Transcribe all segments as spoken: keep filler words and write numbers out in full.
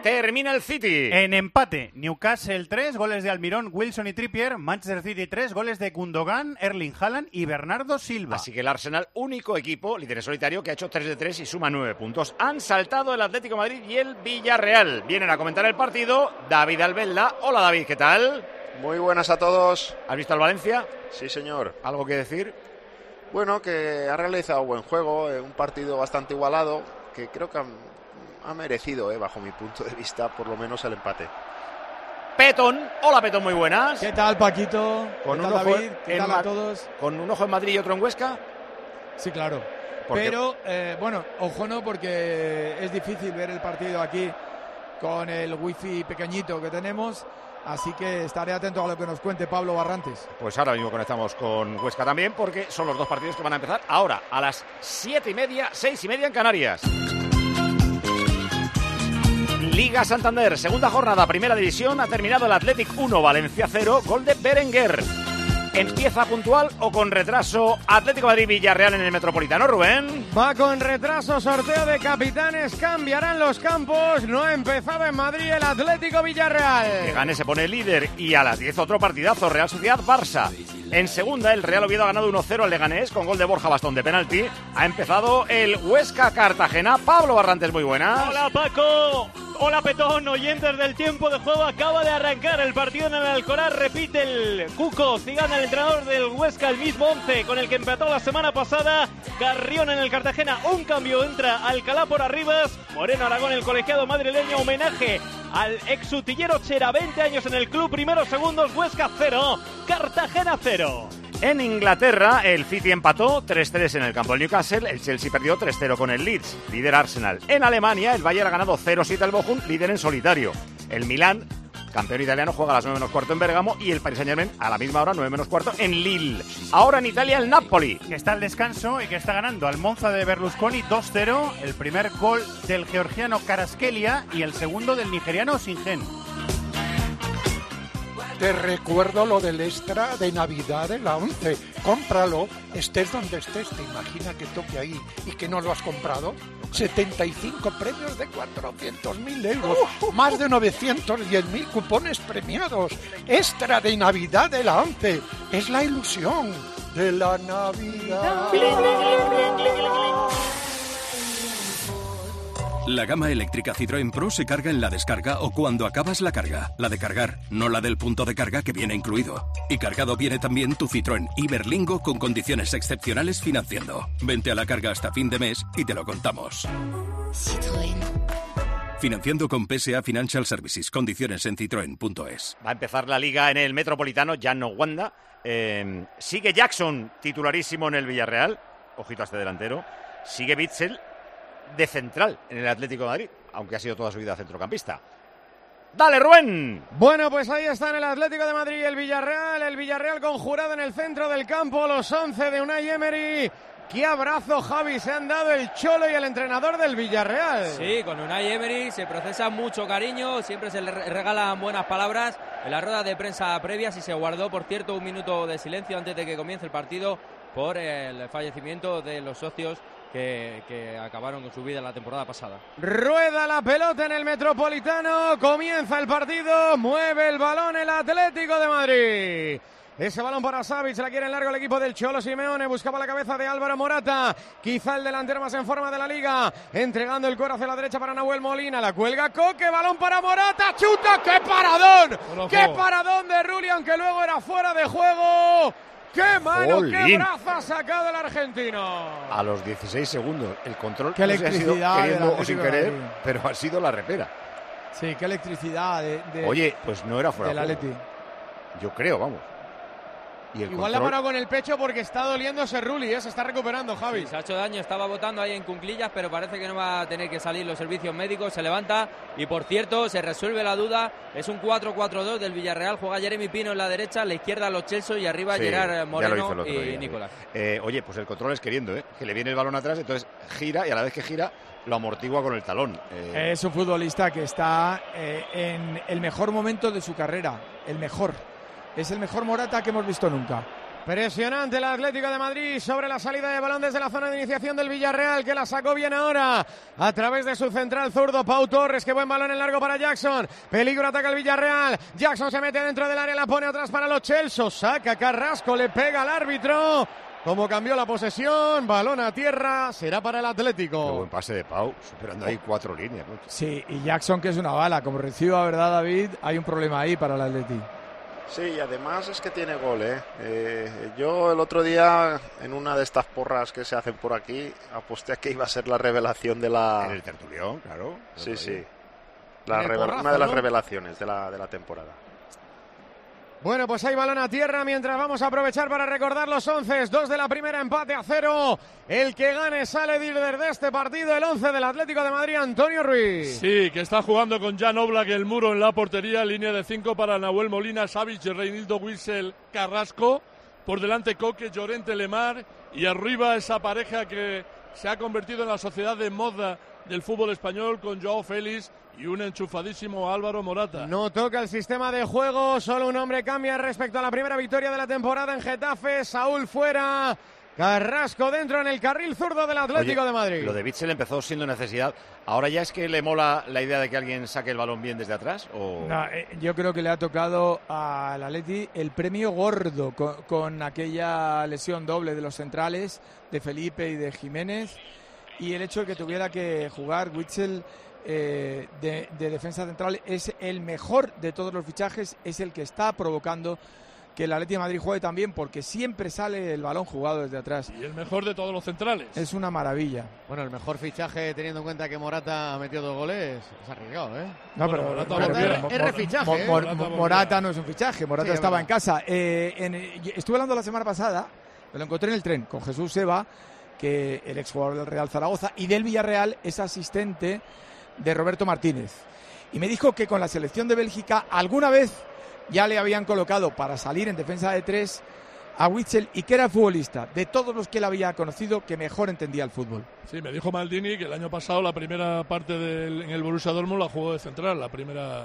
termina el City. En empate, Newcastle tres, goles de Almirón, Wilson y Trippier. Manchester City tres, goles de Gundogan, Erling Haaland y Bernardo Silva. Así que el Arsenal, único equipo, líder en solitario, que ha hecho tres de tres y suma nueve puntos. Han saltado el Atlético de Madrid y el Villarreal. Vienen a comentar el partido David Albelda. Hola David, ¿qué tal? Muy buenas a todos. ¿Has visto al Valencia? Sí, señor. ¿Algo que decir? Bueno, que ha realizado buen juego, eh, un partido bastante igualado, que creo que ha, ha merecido, eh, bajo mi punto de vista, por lo menos el empate. Petón, hola Petón, muy buenas. ¿Qué tal, Paquito? Con ¿Qué un tal, ojo David? ¿Qué tal a todos? ¿Con un ojo en Madrid y otro en Huesca? Sí, claro. ¿Por qué? Pero, eh, bueno, ojo no, porque es difícil ver el partido aquí con el wifi pequeñito que tenemos. Así que estaré atento a lo que nos cuente Pablo Barrantes. Pues ahora mismo conectamos con Huesca también, porque son los dos partidos que van a empezar ahora, a las siete y media, seis y media en Canarias. Liga Santander, segunda jornada, primera división, ha terminado el Athletic uno, Valencia cero, gol de Berenguer. ¿Empieza puntual o con retraso Atlético de Madrid-Villarreal en el Metropolitano, Rubén? Va con retraso, sorteo de capitanes, cambiarán los campos. No ha empezado en Madrid el Atlético Villarreal. Leganés se pone líder y a las diez otro partidazo, Real Sociedad-Barça. En segunda, el Real Oviedo ha ganado uno cero al Leganés con gol de Borja Bastón de penalti. Ha empezado el Huesca-Cartagena. Pablo Barrantes, muy buenas. Hola, Paco. Hola, Petón, oyentes del tiempo de juego. Acaba de arrancar el partido en el Alcoraz. Repite el Cuco Ciganda, el entrenador del Huesca, el mismo once con el que empató la semana pasada. Carrión en el Cartagena. Un cambio, entra Alcalá por Arribas. Moreno Aragón, el colegiado madrileño. Homenaje al exutillero Chera. veinte años en el club. Primeros segundos. Huesca cero. Cartagena cero. En Inglaterra, el City empató tres tres en el campo del Newcastle, el Chelsea perdió tres cero con el Leeds, líder Arsenal. En Alemania, el Bayern ha ganado cero siete al Bochum, líder en solitario. El Milán, campeón italiano, juega a las nueve menos cuarto en Bérgamo y el Paris Saint-Germain a la misma hora, nueve menos cuarto, en Lille. Ahora en Italia, el Napoli, que está al descanso y que está ganando al Monza de Berlusconi dos cero, el primer gol del georgiano Kvaratskhelia y el segundo del nigeriano Singen. Te recuerdo lo del extra de Navidad de la once. Cómpralo, estés donde estés. ¿Te imaginas que toque ahí y que no lo has comprado? setenta y cinco premios de cuatrocientos mil euros. Más de novecientos diez mil cupones premiados. Extra de Navidad de la once. Es la ilusión de la Navidad. La gama eléctrica Citroën Pro se carga en la descarga o cuando acabas la carga. La de cargar, no la del punto de carga que viene incluido. Y cargado viene también tu Citroën Iberlingo con condiciones excepcionales financiando. Vente a la carga hasta fin de mes y te lo contamos. Citroën. Financiando con P S A Financial Services. Condiciones en citroen punto es. Va a empezar la liga en el Metropolitano, ya no Wanda. Eh, sigue Jackson, titularísimo en el Villarreal. Ojito a este delantero. Sigue Bitzel de central en el Atlético de Madrid, aunque ha sido toda su vida centrocampista. ¡Dale, Rubén! Bueno, pues ahí están el Atlético de Madrid y el Villarreal. El Villarreal conjurado en el centro del campo, los once de Unai Emery. ¡Qué abrazo, Javi! Se han dado el Cholo y el entrenador del Villarreal. Sí, con Unai Emery se procesa mucho cariño, siempre se le regalan buenas palabras. En la rueda de prensa previa, si se guardó, por cierto, un minuto de silencio antes de que comience el partido por el fallecimiento de los socios Que, que acabaron con su vida la temporada pasada. Rueda la pelota en el Metropolitano, comienza el partido, mueve el balón el Atlético de Madrid. Ese balón para Savic, la quiere en largo el equipo del Cholo Simeone, buscaba la cabeza de Álvaro Morata, quizá el delantero más en forma de la liga, entregando el cuero hacia la derecha para Nahuel Molina, la cuelga Coque, balón para Morata, chuta, ¡qué paradón! ¡Qué paradón de Rulli, aunque luego era fuera de juego! ¡Qué mano, ¡Olín! qué brazo ha sacado el argentino! A los dieciséis segundos, el control qué no sé si ha sido queriendo o sin querer, Madrid. pero ha sido la repera. Sí, qué electricidad de, de Oye, pues no era fuera del de Atleti. Yo creo, vamos. Y el Igual control... la ha parado con el pecho porque está doliéndose Rulli, ¿eh? Se está recuperando, Javi. Sí, se ha hecho daño, estaba botando ahí en cuclillas, pero parece que no va a tener que salir los servicios médicos. Se levanta y, por cierto, se resuelve la duda. Es un cuatro cuatro dos del Villarreal. Juega Jeremy Pino en la derecha, a la izquierda Los Chelsea y arriba Sí, Gerard Moreno y día, Nicolás. Eh, oye, pues el control es queriendo, ¿eh? Que le viene el balón atrás, entonces gira y a la vez que gira lo amortigua con el talón. Eh... Es un futbolista que está eh, en el mejor momento de su carrera, el mejor. Es el mejor Morata que hemos visto nunca. Presionante el Atlético de Madrid sobre la salida de balón desde la zona de iniciación del Villarreal, que la sacó bien ahora a través de su central zurdo Pau Torres. Qué buen balón en largo para Jackson. Peligro, ataca el Villarreal. Jackson se mete dentro del área, la pone atrás para los Chelsea. Saca Carrasco, le pega al árbitro. Como cambió la posesión, balón a tierra, será para el Atlético. Qué buen pase de Pau, superando ahí cuatro líneas, ¿no? Sí, y Jackson, que es una bala, como reciba, ¿verdad, David? Hay un problema ahí para el Atlético. Sí, y además es que tiene gol, ¿eh? ¿eh? Yo el otro día, en una de estas porras que se hacen por aquí, aposté a que iba a ser la revelación de la... En el tertulión, claro. Sí, sí. La revel... porrazo, una de las ¿no? revelaciones de la, de la temporada. Bueno, pues hay balón a tierra mientras vamos a aprovechar para recordar los once. Dos de la primera, empate a cero. El que gane sale líder de este partido, el once del Atlético de Madrid, Antonio Ruiz. Sí, que está jugando con Jan Oblak, el muro en la portería, línea de cinco para Nahuel Molina, Savic, Reinildo, Witsel, Carrasco. Por delante Coque, Llorente, Lemar. Y arriba esa pareja que se ha convertido en la sociedad de moda del fútbol español con Joao Félix y un enchufadísimo Álvaro Morata. No toca el sistema de juego, solo un hombre cambia respecto a la primera victoria de la temporada en Getafe. Saúl fuera, Carrasco dentro en el carril zurdo del Atlético Oye, de Madrid. Lo de Witsel empezó siendo necesidad. ¿Ahora ya es que le mola la idea de que alguien saque el balón bien desde atrás? ¿O? No, eh, yo creo que le ha tocado al Atleti el premio gordo con, con aquella lesión doble de los centrales, de Felipe y de Jiménez, y el hecho de que tuviera que jugar Witsel eh, de, de defensa central. Es el mejor de todos los fichajes, es el que está provocando que el Atlético de Madrid juegue también, porque siempre sale el balón jugado desde atrás. Y el mejor de todos los centrales. Es una maravilla. Bueno, el mejor fichaje, teniendo en cuenta que Morata ha metido dos goles, es arriesgado, ¿eh? No, pero bueno, Morata, pero, pero, pero, es refichaje, Mo, ¿eh? Mo, Morata, Morata no es un fichaje, Morata sí, estaba verdad. en casa. Eh, en, estuve hablando la semana pasada, me lo encontré en el tren con Jesús Seba, que el exjugador del Real Zaragoza y del Villarreal es asistente de Roberto Martínez. Y me dijo que con la selección de Bélgica alguna vez ya le habían colocado para salir en defensa de tres a Witsel, y que era el futbolista de todos los que él había conocido que mejor entendía el fútbol. Sí, me dijo Maldini que el año pasado la primera parte del, en el Borussia Dortmund la jugó de central, la primera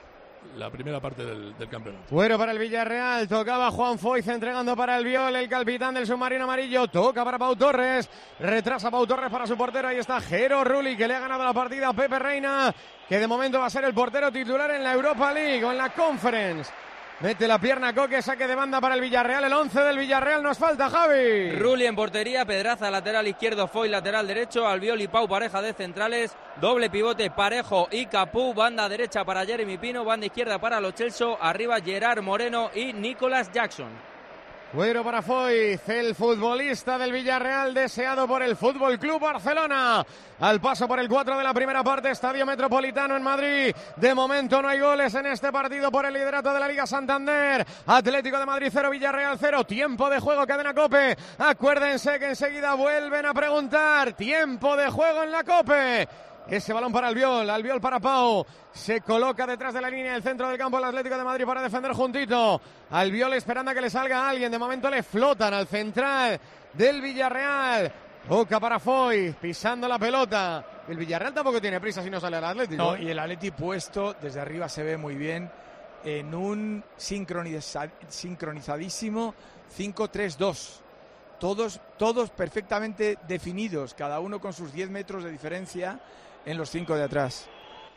la primera parte del, del campeonato. Bueno, para el Villarreal, tocaba Juan Foyz entregando para el Viol, el capitán del submarino amarillo, toca para Pau Torres, retrasa Pau Torres para su portero, ahí está Jero Rulli, que le ha ganado la partida a Pepe Reina, que de momento va a ser el portero titular en la Europa League o en la Conference. Mete la pierna Coque, saque de banda para el Villarreal, el once del Villarreal nos falta, Javi. Rulli en portería, Pedraza lateral izquierdo, Foy lateral derecho, Albiol y Pau pareja de centrales, doble pivote Parejo y Capú, banda derecha para Jeremy Pino, banda izquierda para Lo Celso, arriba Gerard Moreno y Nicolas Jackson. Cuero para Foyz, el futbolista del Villarreal deseado por el Fútbol Club Barcelona. Al paso por el cuatro de la primera parte, Estadio Metropolitano en Madrid. De momento no hay goles en este partido por el liderato de la Liga Santander. Atlético de Madrid cero, Villarreal cero. Tiempo de juego, cadena COPE. Acuérdense que enseguida vuelven a preguntar. Tiempo de juego en la COPE. Ese balón para Albiol, Albiol para Pau, se coloca detrás de la línea del centro del campo el Atlético de Madrid para defender juntito. Albiol esperando a que le salga alguien, de momento le flotan al central del Villarreal. Toca para Foy, pisando la pelota. El Villarreal tampoco tiene prisa si no sale al Atlético. No, y el Atlético puesto desde arriba se ve muy bien en un sincroniza- sincronizadísimo cinco tres dos. Todos, todos perfectamente definidos, cada uno con sus diez metros de diferencia en los cinco de atrás.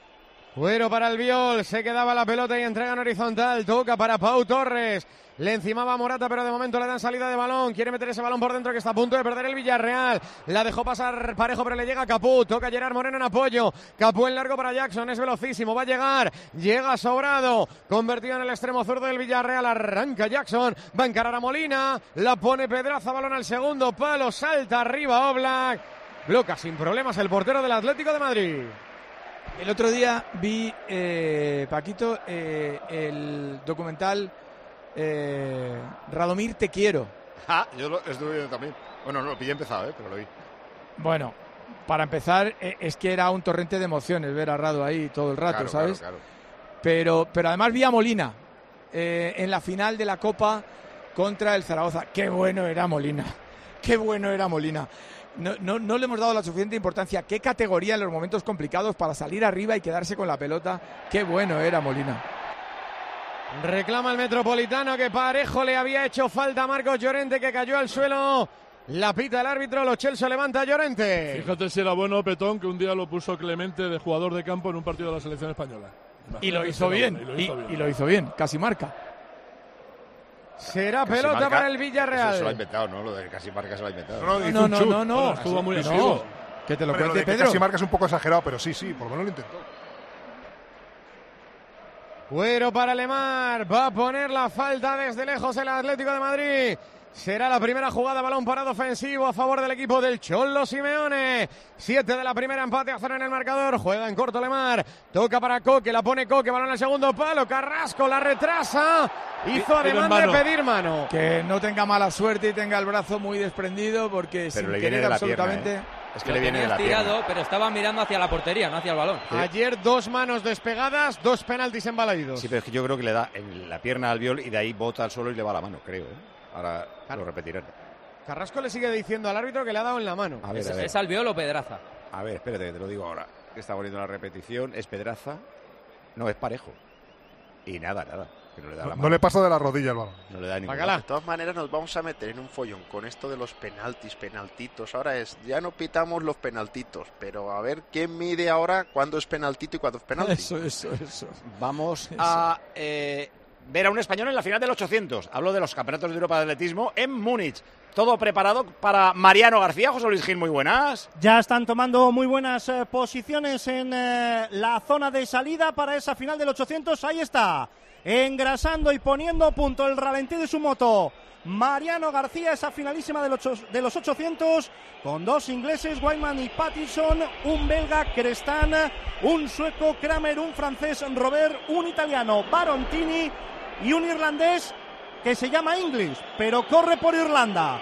Cuero para el Viol, se quedaba la pelota y entrega en horizontal, toca para Pau Torres, le encimaba a Morata, pero de momento le dan salida de balón, quiere meter ese balón por dentro que está a punto de perder el Villarreal, la dejó pasar Parejo pero le llega a Capú, toca Gerard Moreno en apoyo, Capú en largo para Jackson, es velocísimo, va a llegar, llega sobrado, convertido en el extremo zurdo del Villarreal, arranca Jackson, va a encarar a Molina, la pone Pedraza, balón al segundo palo, salta arriba Oblak, bloca sin problemas el portero del Atlético de Madrid. El otro día vi, eh, Paquito, eh, el documental eh, Radomir Te Quiero. Ah, yo lo estuve viendo también. Bueno, no lo pillé empezado, ¿eh? Pero lo vi. Bueno, para empezar, eh, es que era un torrente de emociones ver a Rado ahí todo el rato, Claro, ¿sabes? claro, claro. Pero, pero además vi a Molina eh, en la final de la Copa contra el Zaragoza. ¡Qué bueno era Molina! ¡Qué bueno era Molina! No, no, no le hemos dado la suficiente importancia. Qué categoría en los momentos complicados para salir arriba y quedarse con la pelota. Qué bueno era Molina. Reclama el Metropolitano que Parejo le había hecho falta a Marcos Llorente, que cayó al suelo. La pita el árbitro, Lo Celso levanta a Llorente. Fíjate si era bueno Petón, que un día lo puso Clemente de jugador de campo en un partido de la selección española. Y lo hizo bien, y lo hizo bien. Y lo hizo bien, casi marca. Será Casi pelota marca, para el Villarreal. Eso se lo ha inventado, ¿no? Lo de casi marca se lo ha inventado. No, no, no, no, no. Estuvo muy no, activo. Que te lo Pero cuente lo de que Pedro. casi marca es un poco exagerado, pero sí, sí, por lo menos lo intentó. Cuero para Lemar, va a poner la falta desde lejos el Atlético de Madrid. Será la primera jugada, balón parado ofensivo a favor del equipo del Cholo Simeone. Siete de la primera, empate a cero en el marcador. Juega en corto Lemar, toca para Coque, la pone Coque, balón al segundo palo. Carrasco la retrasa, hizo ademán de pedir mano. Que no tenga mala suerte y tenga el brazo muy desprendido, porque Pero sin le viene querer de la absolutamente... pierna, ¿eh? Es que Lo le viene de tenías la tirado, pierna. pero estaba mirando hacia la portería, no hacia el balón. Ayer dos manos despegadas, dos penaltis embalaídos. Sí, pero es que yo creo que le da en la pierna al Albiol y de ahí bota al suelo y le va la mano, creo. ¿eh? Ahora lo repetirán. Carrasco le sigue diciendo al árbitro que le ha dado en la mano. A ver, ¿Es, a ver. ¿Es Albiol o Pedraza? A ver, espérate, que te lo digo ahora. Que está poniendo la repetición. Es Pedraza. No, es Parejo. Y nada, nada. Que no le da la No, mano. no le pasa de la rodilla el balón. No le da ningún. De todas maneras nos vamos a meter en un follón con esto de los penaltis, penaltitos. Ahora es, ya no pitamos los penaltitos, pero a ver quién mide ahora cuándo es penaltito y cuándo es penalti. Eso, eso, eso. Vamos a eh, ver a un español en la final del ochocientos. Hablo de los campeonatos de Europa de atletismo en Múnich. Todo preparado para Mariano García. José Luis Gil, muy buenas. Ya están tomando muy buenas eh, posiciones en eh, la zona de salida para esa final del ochocientos. Ahí está, engrasando y poniendo a punto el ralentí de su moto. Mariano García, esa finalísima del ocho, de los ochocientos, con dos ingleses, Weidman y Pattinson, un belga, Crestan, un sueco, Kramer, un francés, Robert, un italiano, Barontini, y un irlandés que se llama English, pero corre por Irlanda.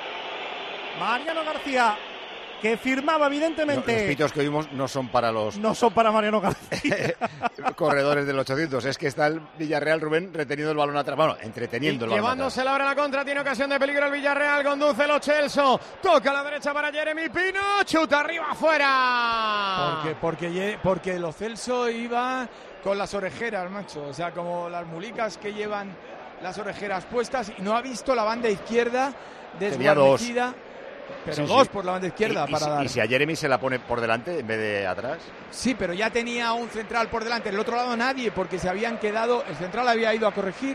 Mariano García, que firmaba evidentemente... No, los pitos que oímos no son para los... No son para Mariano García. corredores del ochocientos. Es que está el Villarreal, Rubén, reteniendo el balón atrás. Bueno, entreteniendo el balón atrás. Llevándose la hora a la contra, tiene ocasión de peligro el Villarreal, conduce Lo Celso, toca a la derecha para Jeremy Pino, chuta arriba afuera. Porque, porque, porque Lo Celso iba con las orejeras, macho. O sea, como las mulicas que llevan las orejeras puestas, y no ha visto la banda izquierda desguarnecida. Pero sí, dos sí. por la banda izquierda y, para y, dar. Y si a Jeremy se la pone por delante en vez de atrás. Sí, pero ya tenía un central por delante. Del otro lado nadie, porque se habían quedado. El central había ido a corregir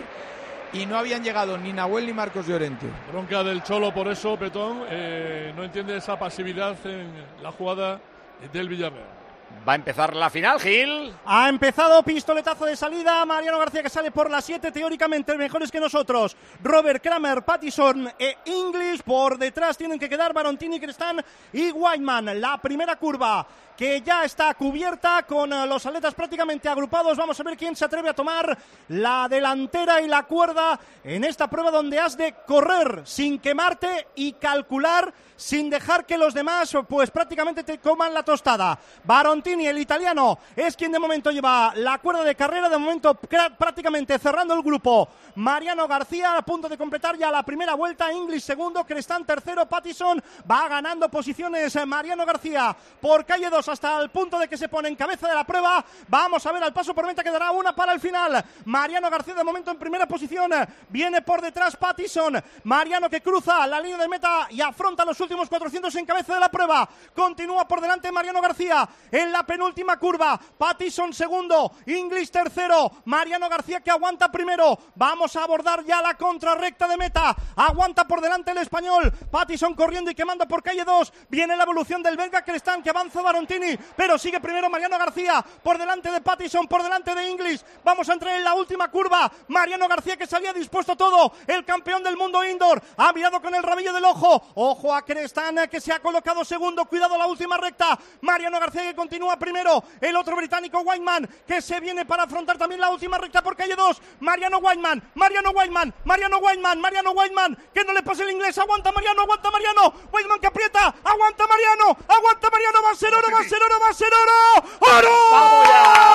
y no habían llegado ni Nahuel ni Marcos Llorente. Bronca del Cholo por eso, Petón. Eh, no entiende esa pasividad en la jugada del Villarreal. Va a empezar la final, Gil. Ha empezado, pistoletazo de salida. Mariano García, que sale por las siete, teóricamente mejores que nosotros. Robert, Kramer, Pattison e English. Por detrás tienen que quedar Barontini, Crestan y Weidman. La primera curva, que ya está cubierta con los atletas prácticamente agrupados. Vamos a ver quién se atreve a tomar la delantera y la cuerda en esta prueba, donde has de correr sin quemarte y calcular sin dejar que los demás pues prácticamente te coman la tostada. Barontini, el italiano, es quien de momento lleva la cuerda de carrera, de momento prácticamente cerrando el grupo. Mariano García a punto de completar ya la primera vuelta, English segundo, Crestan tercero, Pattison va ganando posiciones. Mariano García por calle dos hasta el punto de que se pone en cabeza de la prueba. Vamos a ver al paso por meta, quedará una para el final. Mariano García de momento en primera posición, viene por detrás Pattison. Mariano que cruza la línea de meta y afronta los últimos cuatrocientos en cabeza de la prueba. Continúa por delante Mariano García en la penúltima curva. Pattison segundo, English tercero, Mariano García que aguanta primero. Vamos a abordar ya la contrarrecta de meta. Aguanta por delante el español. Pattison corriendo y quemando por calle dos. Viene la evolución del belga Crestan, que avanza Barontini, pero sigue primero Mariano García por delante de Pattison, por delante de English. Vamos a entrar en la última curva. Mariano García, que salía dispuesto a todo, el campeón del mundo indoor, ha mirado con el rabillo del ojo. Ojo a Crestan, que se ha colocado segundo. Cuidado la última recta. Mariano García que continúa primero. El otro británico Weidman, que se viene para afrontar también la última recta por calle dos. Mariano Weidman, Mariano Weidman, Mariano Weidman, Mariano Weidman, que no le pase el inglés. Aguanta Mariano, aguanta Mariano. Weidman que aprieta. Aguanta Mariano, aguanta Mariano. Va a ser oro, va a ser oro, va a ser oro. ¡Oro! ¡Vamos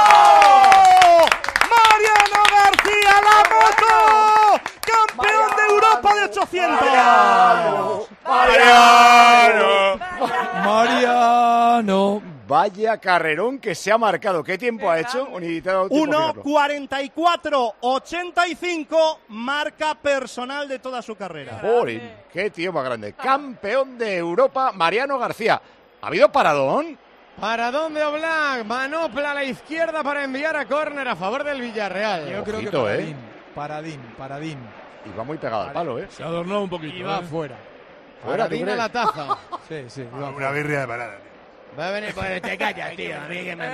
ya! Mariano García, la moto. Campeón de Europa de ochocientos. Mariano. Mariano. Vaya Vaya carrerón que se ha marcado. ¿Qué tiempo ha hecho? uno cuarenta y cuatro ochenta y cinco, marca personal de toda su carrera. Joder, qué tío más grande. Campeón de Europa, Mariano García. ¿Ha habido paradón? Paradón de Oblak, manopla a la izquierda para enviar a córner a favor del Villarreal. Yo creo Ojito, que ¿eh? paradín, paradín, paradín. Y va muy pegado al palo, ¿eh? Se adornó un poquito. Y va ¿eh? fuera. Fuera, ¿tú Paradín a crees? la taza. Sí, sí. Ah, una birria de parada. Va a venir, pues te callas, tío. A mí que me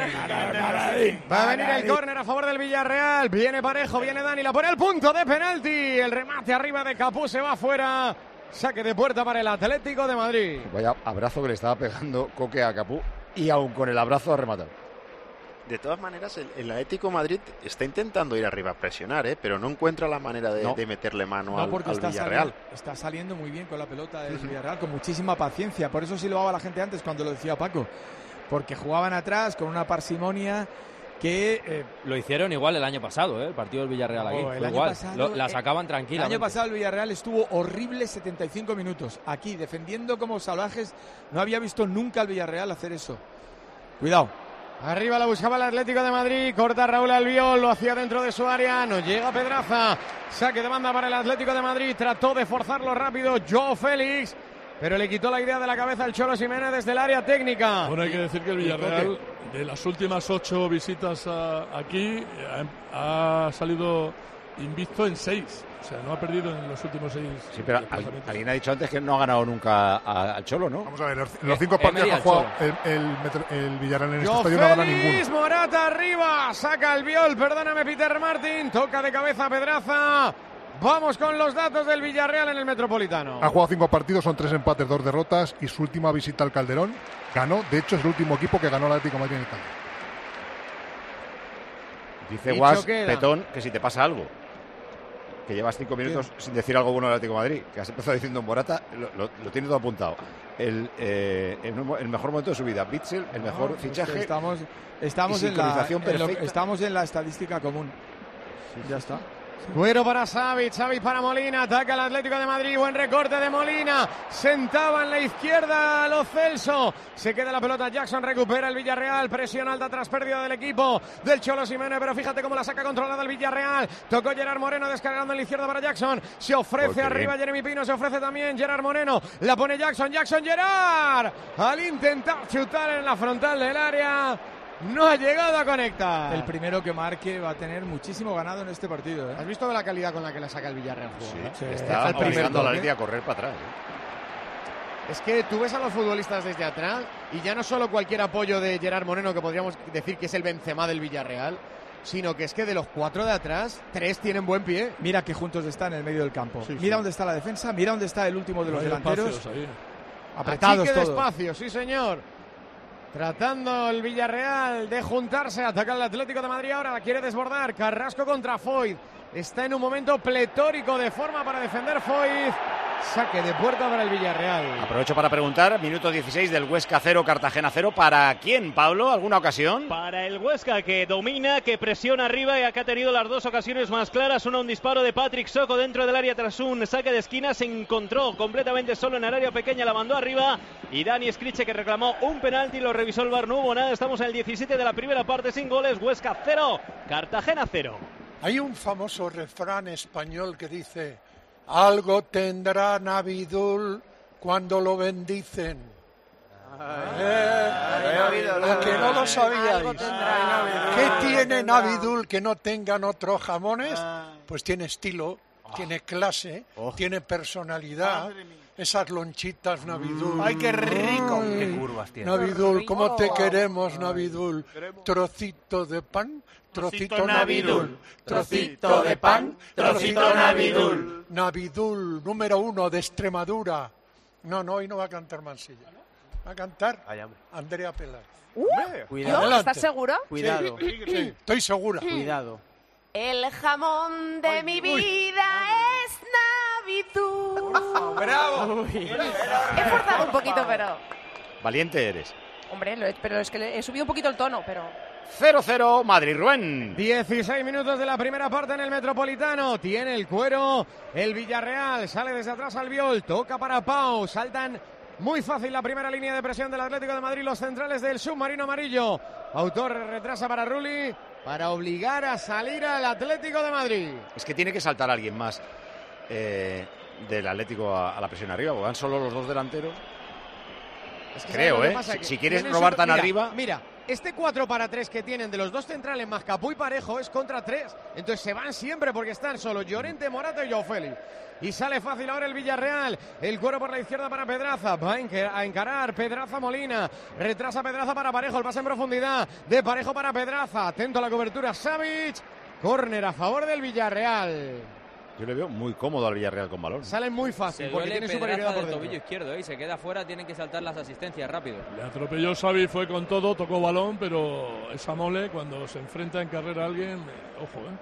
Va a venir el córner a favor del Villarreal. Viene Parejo, viene Dani, la pone al punto de penalti. El remate arriba de Capú se va fuera. Saque de puerta para el Atlético de Madrid. Vaya abrazo que le estaba pegando Coque a Capú y aún con el abrazo ha rematado. De todas maneras, el, el Atlético de Madrid está intentando ir arriba a presionar, ¿eh? Pero no encuentra la manera de, No. de meterle mano No, al, porque al está Villarreal. saliendo, está saliendo muy bien con la pelota del Villarreal, con muchísima paciencia. Por eso sí lo hablaba la gente antes cuando lo decía Paco. Porque jugaban atrás con una parsimonia que... Eh, Lo hicieron igual el año pasado, ¿eh? El partido del Villarreal aquí. oh, el Fue año igual. pasado, Lo- la eh, sacaban el tranquilamente. año pasado el Villarreal estuvo horrible setenta y cinco minutos. Aquí, defendiendo como salvajes. No había visto nunca al Villarreal hacer eso. Cuidado. Arriba la buscaba el Atlético de Madrid, corta Raúl Albiol, lo hacía dentro de su área, no llega Pedraza, saque de banda para el Atlético de Madrid, trató de forzarlo rápido Joao Félix, pero le quitó la idea de la cabeza el Cholo Simeone desde el área técnica. Bueno, hay que decir que el Villarreal, de las últimas ocho visitas a- aquí, ha, ha salido invicto en seis. O sea, no ha perdido en los últimos seis. Sí, pero alguien, alguien ha dicho antes que no ha ganado nunca a- al Cholo, ¿no? Vamos a ver, los, los cinco partidos que ha jugado el, el, Metro- el Villarreal en este Joao estadio no gana Félix, ninguno. Morata arriba, saca Albiol, perdóname Peter Martin, toca de cabeza Pedraza. Vamos con los datos del Villarreal en el Metropolitano. Ha jugado cinco partidos, son tres empates, dos derrotas y su última visita al Calderón ganó. De hecho, es el último equipo que ganó el Atlético de Madrid en el Calderón. Dice Dicho Guas, queda. Petón, que si te pasa algo. Que llevas cinco minutos sin decir algo bueno del Atlético de Madrid. Que has empezado diciendo Morata, lo, lo- lo tiene todo apuntado. El, eh, el, nuevo- el mejor momento de su vida. Bitzel, el mejor No, es que fichaje. Estamos, estamos, y en la, sincronización en lo- perfecta. estamos en la estadística común. Ya está. Cuero para Savic, Savic para Molina, ataca el Atlético de Madrid, buen recorte de Molina, sentaba en la izquierda Lo Celso, se queda la pelota Jackson, recupera el Villarreal, presión alta tras pérdida del equipo del Cholo Simeone, pero fíjate cómo la saca controlada el Villarreal, tocó Gerard Moreno descargando en la izquierda para Jackson, se ofrece Porque arriba bien. Jeremy Pino, se ofrece también Gerard Moreno, la pone Jackson, Jackson Gerard, al intentar chutar en la frontal del área, no ha llegado a conectar. El primero que marque va a tener muchísimo ganado en este partido. ¿eh? ¿Has visto la calidad con la que la saca el Villarreal? Sí, jugador? Sí, está el primer obligando a la toque. Leti a correr para atrás. ¿eh? Es que tú ves a los futbolistas desde atrás y ya no solo cualquier apoyo de Gerard Moreno, que podríamos decir que es el Benzema del Villarreal, sino que es que de los cuatro de atrás, tres tienen buen pie. Mira que juntos están en el medio del campo. Sí, sí. Mira dónde está la defensa, mira dónde está el último de los Hay delanteros. espacios ahí. Apretados Achique todos. despacio, sí señor. Tratando el Villarreal de juntarse, ataca el Atlético de Madrid ahora, la quiere desbordar. Carrasco contra Foyt. Está en un momento pletórico de forma para defender Foyt. Saque de puerta para el Villarreal. Aprovecho para preguntar, minuto dieciséis del Huesca cero, Cartagena cero. ¿Para quién, Pablo? ¿Alguna ocasión? Para el Huesca, que domina, que presiona arriba y acá ha tenido las dos ocasiones más claras. Una, un disparo de Patrick Soko dentro del área tras un saque de esquina. Se encontró completamente solo en el área pequeña, la mandó arriba. Y Dani Scriche, que reclamó un penalti, lo revisó el V A R, no hubo nada. Estamos en el diecisiete de la primera parte sin goles. Huesca cero, Cartagena cero. Hay un famoso refrán español que dice: algo tendrá Navidul cuando lo bendicen. Eh, ¿A que no lo sabíais? ¿Qué tiene Navidul que no tengan otros jamones? Pues tiene estilo, tiene clase, tiene personalidad. Esas lonchitas, Navidul. ¡Ay, qué rico! Ay, ¡Qué curvas tiene! Navidul, ¿cómo te Oh. queremos, Navidul? Trocito de pan, trocito, Trocito Navidul. Navidul. Trocito de pan, trocito Navidul. Navidul, número uno de Extremadura. No, no, hoy no va a cantar Mansilla. Va a cantar Andrea Peláez. Uh, Cuidado. ¿no? Adelante. ¿Estás seguro? Cuidado. Sí, sí, estoy segura. Cuidado. El jamón de mi vida es Navidul. ¡Bravo! He forzado un poquito, pero... Valiente eres. Hombre, lo he- pero es que le he subido un poquito el tono, pero... cero cero, Madrid-Rubén. dieciséis minutos de la primera parte en el Metropolitano. Tiene el cuero el Villarreal. Sale desde atrás Albiol. Toca para Pau. Saltan Muy fácil la primera línea de presión del Atlético de Madrid, los centrales del submarino amarillo. Autor retrasa para Rulli para obligar a salir al Atlético de Madrid. Es que tiene que saltar alguien más eh, del Atlético a, a la presión arriba, porque van solo los dos delanteros. Es que Creo, ¿eh? pasa, Si, que si quieres tienen robar super- tan mira, arriba... Mira, este cuatro para tres que tienen de los dos centrales más Capú y Parejo es contra tres. Entonces se van siempre porque están solo Llorente, Morata y Joao Félix. Y sale fácil ahora el Villarreal. El cuero por la izquierda para Pedraza. Va a encarar Pedraza Molina. Retrasa Pedraza para Parejo. El pase en profundidad de Parejo para Pedraza. Atento a la cobertura Savic. Córner a favor del Villarreal. Yo le veo muy cómodo al Villarreal con balón. Salen muy fácil Se porque duele tiene Pedraza superioridad por del dentro. tobillo izquierdo, ¿eh? Y se queda fuera, tienen que saltar las asistencias rápido. Le atropelló Xavi, fue con todo, tocó balón, pero esa mole cuando se enfrenta en carrera a alguien, eh, ojo, ¿eh?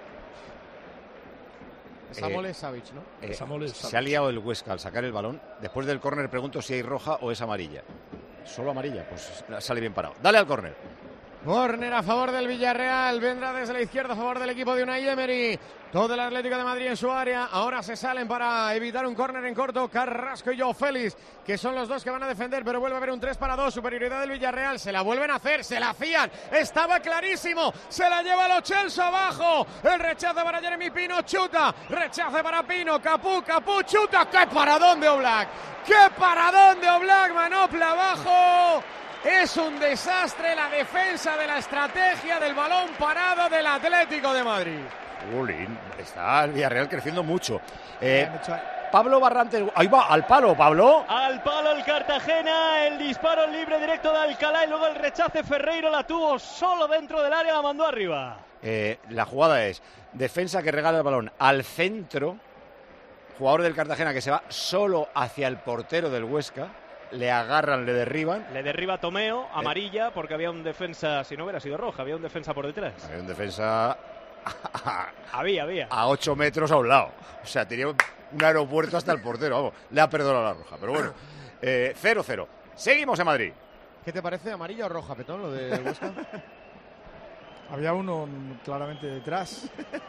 Esa Eh, mole es Savic, ¿no? Eh, Esa mole es se Savic. ha liado el Huesca al sacar el balón. Después del córner pregunto si hay roja o es amarilla. Solo amarilla, pues sale bien parado. Dale al córner. Córner a favor del Villarreal, vendrá desde la izquierda a favor del equipo de Unai Emery. Todo el Atlético de Madrid en su área. Ahora se salen para evitar un córner en corto. Carrasco y Joao Félix, que son los dos que van a defender, pero vuelve a haber un tres para dos. Superioridad del Villarreal. Se la vuelven a hacer, se la hacían. Estaba clarísimo. Se la lleva Lo Celso abajo. El rechace para Jeremy Pino, chuta. Rechace para Pino, Capú, Capú, chuta. ¡Qué paradón de Oblak! ¡Qué paradón de Oblak! Manopla abajo. Es un desastre la defensa de la estrategia del balón parado del Atlético de Madrid. Ulín, está el Villarreal creciendo mucho. Eh, Pablo Barrantes, ahí va, al palo, Pablo. Al palo el Cartagena, el disparo libre directo de Alcalá y luego el rechace. Ferreiro la tuvo solo dentro del área, la mandó arriba. Eh, la jugada es defensa que regala el balón al centro, jugador del Cartagena que se va solo hacia el portero del Huesca. Le agarran, le derriban. Le derriba Tomeo, amarilla, porque había un defensa, si no hubiera sido roja, había un defensa por detrás. Había un defensa a, había, había. a ocho metros a un lado. O sea, tenía un aeropuerto hasta el portero, vamos. Le ha perdonado la roja, pero bueno. Eh, cero cero. Seguimos en Madrid. ¿Qué te parece, amarilla o roja, Petón, lo de Huesca? Había uno claramente detrás.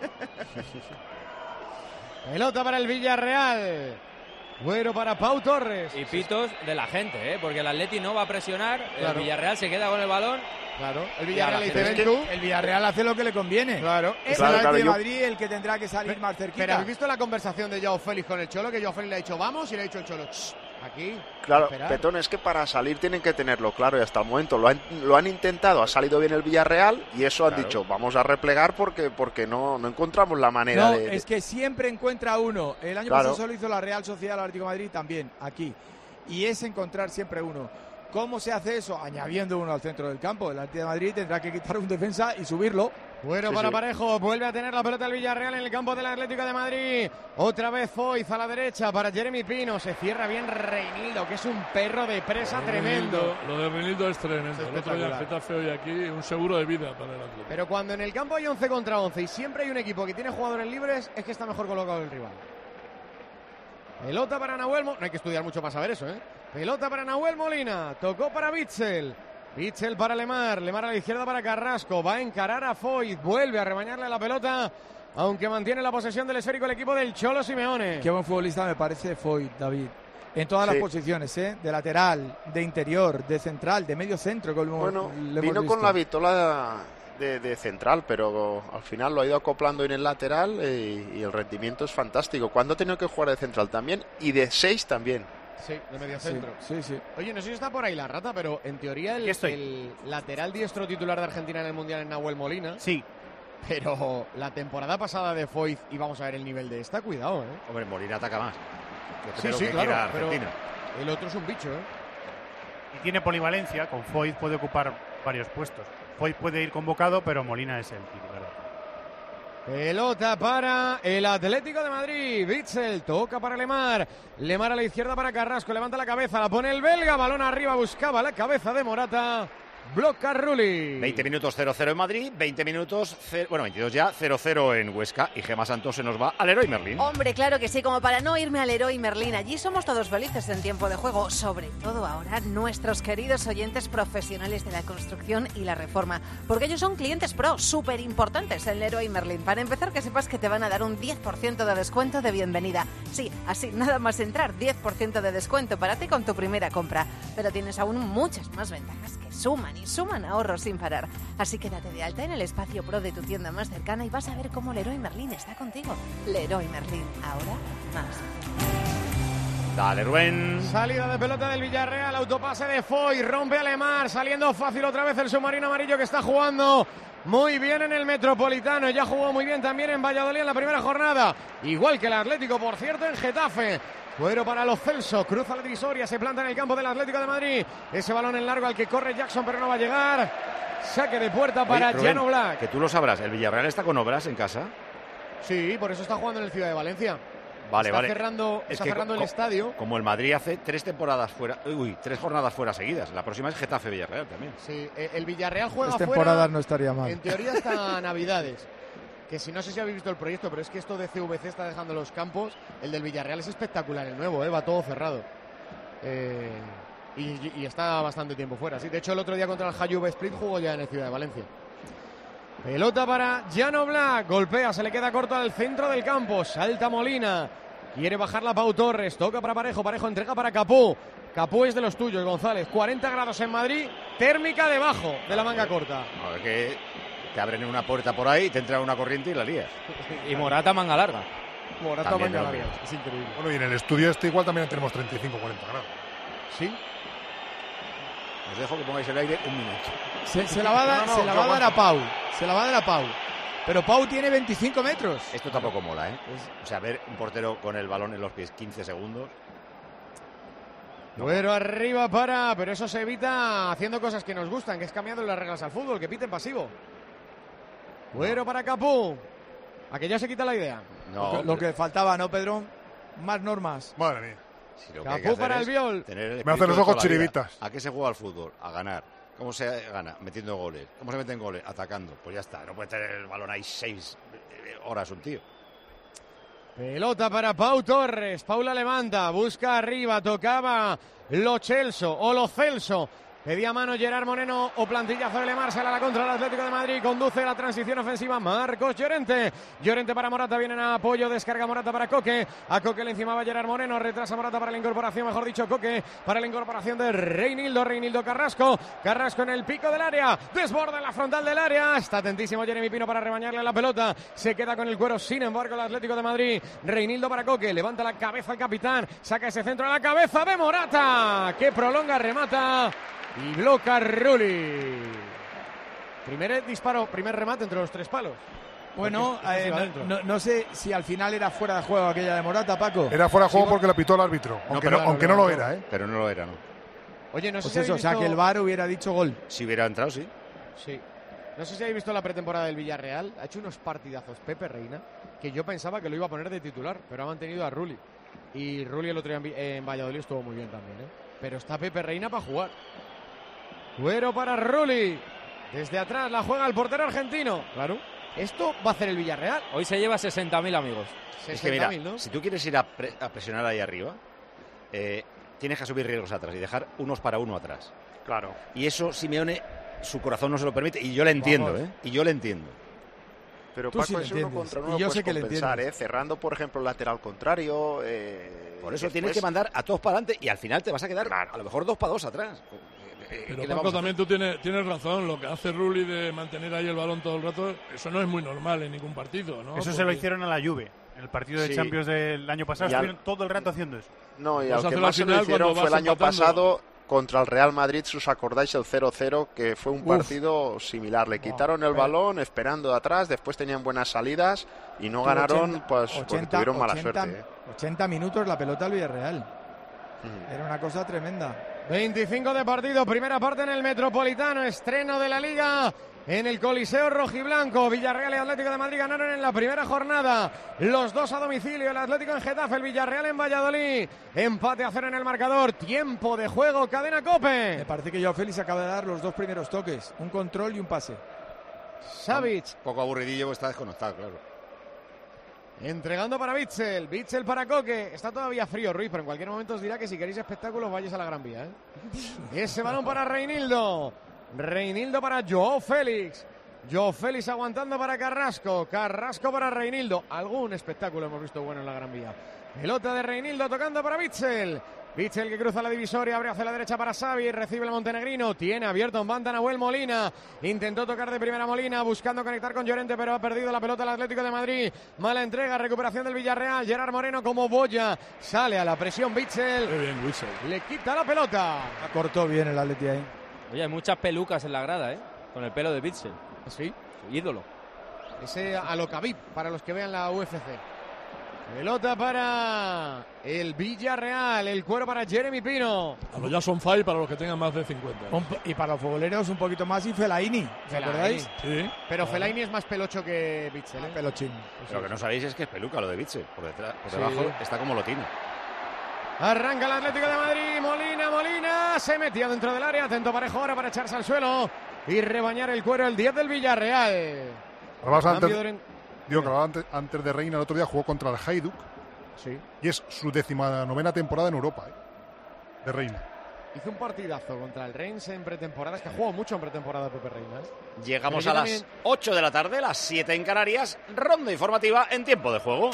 Pelota para el Villarreal. Bueno para Pau Torres. Y pitos de la gente, ¿eh? Porque el Atleti no va a presionar. Claro. El Villarreal se queda con el balón. Claro. El Villarreal Ya, dice, pero ven es tú. que el Villarreal hace lo que le conviene. Claro. Es Claro, el claro, Atlético de yo- Madrid el que tendrá que salir más cerquita. Pero ¿habéis visto la conversación de Joao Félix con el Cholo? Que Joao Félix le ha dicho vamos y le ha dicho el Cholo, "Shh, aquí. Claro, esperar". Petón, es que para salir tienen que tenerlo claro y hasta el momento lo han, lo han intentado, ha salido bien el Villarreal y eso han Claro. dicho, vamos a replegar porque, porque no, no encontramos la manera No, de, de- es que siempre encuentra uno. El año Claro. pasado solo hizo la Real Sociedad, el Atlético de Madrid también, aquí. Y es encontrar siempre uno. ¿Cómo se hace eso? Añadiendo uno al centro del campo. El Atlético de Madrid tendrá que quitar un defensa y subirlo. Bueno Sí, para sí. Parejo, vuelve a tener la pelota el Villarreal en el campo del Atlético de Madrid. Otra vez Foyz a la derecha para Jeremy Pino. Se cierra bien Reinildo, que es un perro de presa tremendo. Lo de Reinildo es tremendo. Es El otro día en espectacular. Getafe hoy aquí, un seguro de vida para el Atlético. Pero cuando en el campo hay once contra once y siempre hay un equipo que tiene jugadores libres, es que está mejor colocado el rival. Pelota para Nahuel Molina. No hay que estudiar mucho para saber eso, ¿eh? Pelota para Nahuel Molina. Tocó para Bitzel. Bitzel para Lemar. Lemar a la izquierda para Carrasco. Va a encarar a Foyt. Vuelve a rebañarle la pelota, aunque mantiene la posesión del esférico el equipo del Cholo Simeone. Qué buen futbolista me parece Foyt, David. En todas Sí. las posiciones, ¿eh? De lateral, de interior, de central, de medio centro. Como Bueno, le hemos vino visto. con la vitola de, de central, pero al final lo ha ido acoplando en el lateral eh, y el rendimiento es fantástico. Cuando ha tenido que jugar de central también y de seis también. Sí, de medio Sí, centro. sí, sí. Oye, no sé si está por ahí la rata, pero en teoría el, Aquí estoy. el lateral diestro titular de Argentina en el Mundial es Nahuel Molina. Sí. Pero la temporada pasada de Foyt, y vamos a ver el nivel de esta, cuidado, ¿eh? Hombre, Molina ataca más. Depende Sí, de lo sí, que claro, quiera pero Argentina. el otro es un bicho, ¿eh? Y tiene polivalencia, con Foyt puede ocupar varios puestos. Foyt puede ir convocado, pero Molina es el titular. Pelota para el Atlético de Madrid. Bitzel toca para Lemar. Lemar a la izquierda para Carrasco. Levanta la cabeza, la pone el belga. Balón arriba, buscaba la cabeza de Morata. Bloca Rulli. veinte minutos cero cero en Madrid, veinte minutos, cero, bueno, veintidós ya, cero cero en Huesca. Y Gemma Santos se nos va al Leroy Merlin. Hombre, claro que sí, como para no irme al Leroy Merlin. Allí somos todos felices en tiempo de juego, sobre todo ahora nuestros queridos oyentes profesionales de la construcción y la reforma, porque ellos son clientes pro, súper importantes en Leroy Merlin. Para empezar, que sepas que te van a dar un diez por ciento de descuento de bienvenida. Sí, así, nada más entrar, diez por ciento de descuento para ti con tu primera compra. Pero tienes aún muchas más ventajas que suman y suman ahorros sin parar. Así que date de alta en el espacio pro de tu tienda más cercana y vas a ver cómo Leroy Merlin está contigo. Leroy Merlin, ahora más. Dale, Rubén. Salida de pelota del Villarreal, autopase de Foy, rompe a Lemar, saliendo fácil otra vez el submarino amarillo que está jugando muy bien en el Metropolitano. Ya jugó muy bien también en Valladolid en la primera jornada, igual que el Atlético, por cierto, en Getafe. Cuero para Lo Celso, cruza la divisoria, se planta en el campo del Atlético de Madrid. Ese balón en largo al que corre Jackson, pero no va a llegar. Saque de puerta para Oye, Rubén, Jan Oblak. Que tú lo sabrás, ¿el Villarreal está con obras en casa? Sí, por eso está jugando en el Ciudad de Valencia. Vale, está vale. Cerrando, Es está que cerrando co- el estadio. Como el Madrid hace tres temporadas fuera, uy, tres jornadas fuera seguidas. La próxima es Getafe Villarreal también. Sí, eh, el Villarreal juega Tres fuera, temporadas no estaría mal. en teoría hasta Navidades. Que si no sé si habéis visto el proyecto, pero es que esto de C V C está dejando los campos. El del Villarreal es espectacular, el nuevo, ¿eh? Va todo cerrado. Eh, y, y está bastante tiempo fuera. Sí, de hecho, el otro día contra el Hayoub Split jugó ya en el Ciudad de Valencia. Pelota para Jan Oblak, golpea, se le queda corto al centro del campo. Salta Molina, quiere bajarla Pau Torres, toca para Parejo, Parejo entrega para Capú. Capú es de los tuyos, González. cuarenta grados en Madrid, térmica debajo de la manga corta. A ver que te abren una puerta por ahí, te entra una corriente y la lías. Y Morata manga larga. Morata También manga lo larga, veo. es increíble. Bueno, y en el estudio este igual también tenemos treinta y cinco cuarenta grados. Sí. Os dejo que pongáis el aire un minuto. Se, se la va a dar, No, no, se la yo va a dar a aguanto. Pau. Se la va a dar a Pau. Pero Pau tiene veinticinco metros. Esto tampoco mola, ¿eh? O sea, ver un portero con el balón en los pies quince segundos. Bueno, arriba para... Pero eso se evita haciendo cosas que nos gustan, que es cambiando las reglas al fútbol, que piten pasivo. Bueno para Capú. A que ya se quita la idea. No, lo, que, lo que faltaba, ¿no, Pedro? Más normas. Madre mía. Si lo que Capú hay que hacer para el es Biol. tener el Me espíritu hacen los de ojos toda la vida. chiribitas. ¿A qué se juega al fútbol? A ganar. ¿Cómo se gana? Metiendo goles. ¿Cómo se meten goles? Atacando. Pues ya está. No puede tener el balón ahí seis horas un tío. Pelota para Pau Torres. Pau la levanta, busca arriba, tocaba Lo Celso o Lo Celso. Pedía mano Gerard Moreno o plantillazo de Lemar, sale a la contra del Atlético de Madrid, conduce la transición ofensiva Marcos Llorente. Llorente para Morata, vienen a apoyo, descarga Morata para Coque. A Coque le encimaba Gerard Moreno, retrasa Morata para la incorporación, mejor dicho Coque, para la incorporación de Reinildo, Reinildo Carrasco. Carrasco en el pico del área, desborda en la frontal del área. Está atentísimo Jeremy Pino para rebañarle la pelota. Se queda con el cuero, sin embargo, el Atlético de Madrid. Reinildo para Coque, levanta la cabeza el capitán, saca ese centro a la cabeza de Morata, que prolonga, remata. Y bloca Rulli. Primer disparo, primer remate entre los tres palos. Bueno, Porque eh, iba no, adentro. no- no sé si al final era fuera de juego aquella de Morata, Paco. Era fuera de juego Sí, porque la pitó el árbitro. Aunque no, pero- aunque no lo era, ¿eh? Pero no lo era, ¿no? Oye, no sé Pues si eso, o habéis sea, visto... que el V A R hubiera dicho gol. Si hubiera entrado, sí. Sí. No sé si habéis visto la pretemporada del Villarreal. Ha hecho unos partidazos Pepe Reina, que yo pensaba que lo iba a poner de titular, pero ha mantenido a Rulli. Y Rulli el otro día en, Vi- en Valladolid estuvo muy bien también, ¿eh? Pero está Pepe Reina para jugar. Cuero para Rulli. Desde atrás la juega el portero argentino. Claro. Esto va a hacer el Villarreal. Hoy se lleva sesenta mil amigos. Es que mira, sesenta mil, ¿no? si tú quieres ir a, pre- a presionar ahí arriba, eh, tienes que asumir riesgos atrás y dejar unos para uno atrás. Claro. Y eso Simeone, su corazón no se lo permite. Y yo le entiendo, Vamos. ¿eh? Y yo le entiendo. Pero Tú Paco, sí lo es uno entiendes. contra uno Y lo yo puedes sé que le compensar, entiendes. ¿eh? Cerrando, por ejemplo, el lateral contrario. eh, Por eso después- tienes que mandar a todos para adelante y al final te vas a quedar a lo mejor dos para dos atrás. Eh, ¿qué Pero le Paco, vamos a también tú tienes, tienes razón. Lo que hace Rulli de mantener ahí el balón todo el rato, eso no es muy normal en ningún partido, ¿no? Eso se lo Porque- hicieron a la Juve. En el partido de Sí. Champions del año pasado Y al- estuvieron todo el rato haciendo eso. No, y Vas a al que hacer más al se lo final hicieron cuando fue el vas año empatando. pasado contra el Real Madrid, si os acordáis, el cero cero, que fue un Uf. partido similar. Le quitaron el balón esperando de atrás, después tenían buenas salidas y no ganaron ochenta, pues porque ochenta, tuvieron mala ochenta, suerte. ¿eh? ochenta minutos la pelota al Villarreal. Ujú. Era una cosa tremenda. veinticinco de partido, primera parte en el Metropolitano, estreno de la Liga. en el Coliseo Rojiblanco. Villarreal y Atlético de Madrid ganaron en la primera jornada. Los dos a domicilio, el Atlético en Getafe, el Villarreal en Valladolid. Empate a cero en el marcador. Tiempo de juego, Cadena COPE. Me parece que Joao Félix acaba de dar los dos primeros toques, un control y un pase. Savic. Un poco aburridillo, está desconectado, claro. Entregando para Bitzel, Bitzel para Coque. Está todavía frío Ruiz, pero en cualquier momento os dirá que si queréis espectáculos vayáis a la Gran Vía, ¿eh? Ese balón para Reinildo. Reinildo para Joao Félix. Joao Félix aguantando para Carrasco. Carrasco para Reinildo. Algún espectáculo hemos visto bueno en la Gran Vía. Pelota de Reinildo tocando para Bitzel. Bitzel que cruza la divisoria, abre hacia la derecha para Xavi, recibe el montenegrino, tiene abierto en banda Nahuel Molina, intentó tocar de primera Molina, buscando conectar con Llorente, pero ha perdido la pelota el Atlético de Madrid. Mala entrega, recuperación del Villarreal, Gerard Moreno como boya, sale a la presión Bitzel, bien, Bitzel. Le quita la pelota. Acortó bien el Atleti ahí. Oye, hay muchas pelucas en la grada, ¿eh? Con el pelo de Bitzel. Sí. Su ídolo. Ese a lo Khabib, para los que vean la U F C. Pelota para el Villarreal, el cuero para Jeremy Pino. A los Jason Five para los que tengan más de cincuenta. Y para los futboleros un poquito más y Fellaini, ¿os acordáis? Sí. Pero claro. Fellaini es más pelocho que Bitzel, ¿eh? Pelochín. Pues lo que no sabéis es que es peluca lo de Bitzel. Por detrás, por sí. debajo está como lo tiene. Arranca el Atlético de Madrid, Molina, Molina, se metió dentro del área, atento Parejo ahora para echarse al suelo y rebañar el cuero el diez del Villarreal. Antes, de... digo que antes, antes de Reina el otro día jugó contra el Hajduk. Sí. Y es su decimanovena temporada en Europa, ¿eh? De Reina. Hizo un partidazo contra el Reims en pretemporada, es que ha jugado mucho en pretemporada Pepe Reina, ¿eh? Llegamos Pero a las también... ocho de la tarde, las siete en Canarias, ronda informativa en tiempo de juego.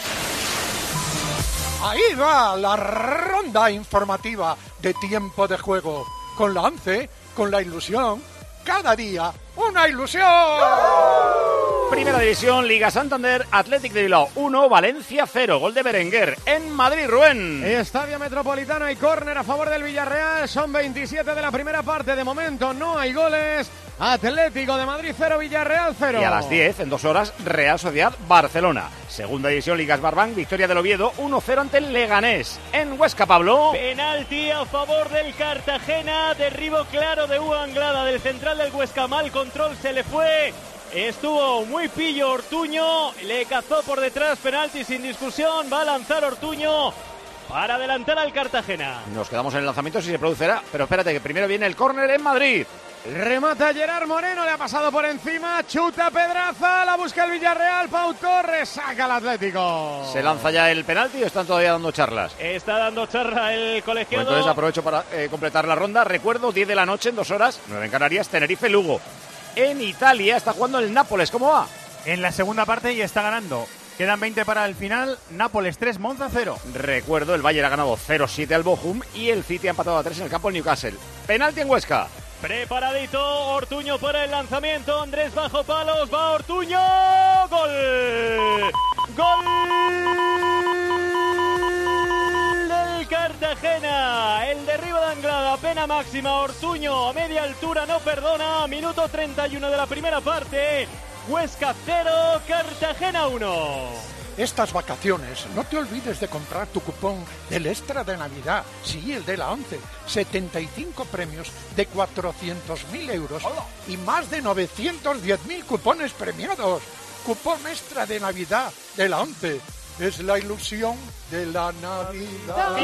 Ahí va la ronda informativa de tiempo de juego. Con la once, con la ilusión, cada día una ilusión. Primera División, Liga Santander, Athletic de Bilbao uno, Valencia cero, gol de Berenguer en Madrid, Rubén. Estadio Metropolitano y córner a favor del Villarreal, son veintisiete de la primera parte, de momento no hay goles. Atlético de Madrid cero, Villarreal cero. Y a las diez, en dos horas, Real Sociedad Barcelona. Segunda División, Liga Smartbank, victoria del Oviedo uno cero ante el Leganés. En Huesca, Pablo. Penalti a favor del Cartagena, derribo claro de Hugo Anglada del central del Huesca, mal control, se le fue. Estuvo muy pillo Ortuño, le cazó por detrás, penalti sin discusión, va a lanzar Ortuño para adelantar al Cartagena. Nos quedamos en el lanzamiento si se producerá, pero espérate que primero viene el córner en Madrid. Remata Gerard Moreno, le ha pasado por encima, chuta Pedraza, la busca el Villarreal, Pau Torres, saca el Atlético. ¿Se lanza ya el penalti o están todavía dando charlas? Está dando charla el colegiado. Pues entonces aprovecho para eh, completar la ronda. Recuerdo, diez de la noche en dos horas, nueve en Canarias, Tenerife-Lugo. En Italia está jugando el Nápoles, ¿cómo va? En la segunda parte y está ganando. Quedan veinte para el final, Nápoles tres, Monza cero. Recuerdo, el Bayern ha ganado cero siete al Bochum y el City ha empatado a tres en el campo del Newcastle. Penalti en Huesca. Preparadito, Ortuño para el lanzamiento, Andrés bajo palos, va Ortuño, gol, gol del Cartagena, el derribo de Anglada, pena máxima, Ortuño a media altura no perdona, minuto treinta y uno de la primera parte, Huesca cero, Cartagena uno. Estas vacaciones no te olvides de comprar tu cupón del Extra de Navidad, sí, el de la once, setenta y cinco premios de cuatrocientos mil euros y más de novecientos diez mil cupones premiados. Cupón Extra de Navidad de la once, es la ilusión de la Navidad.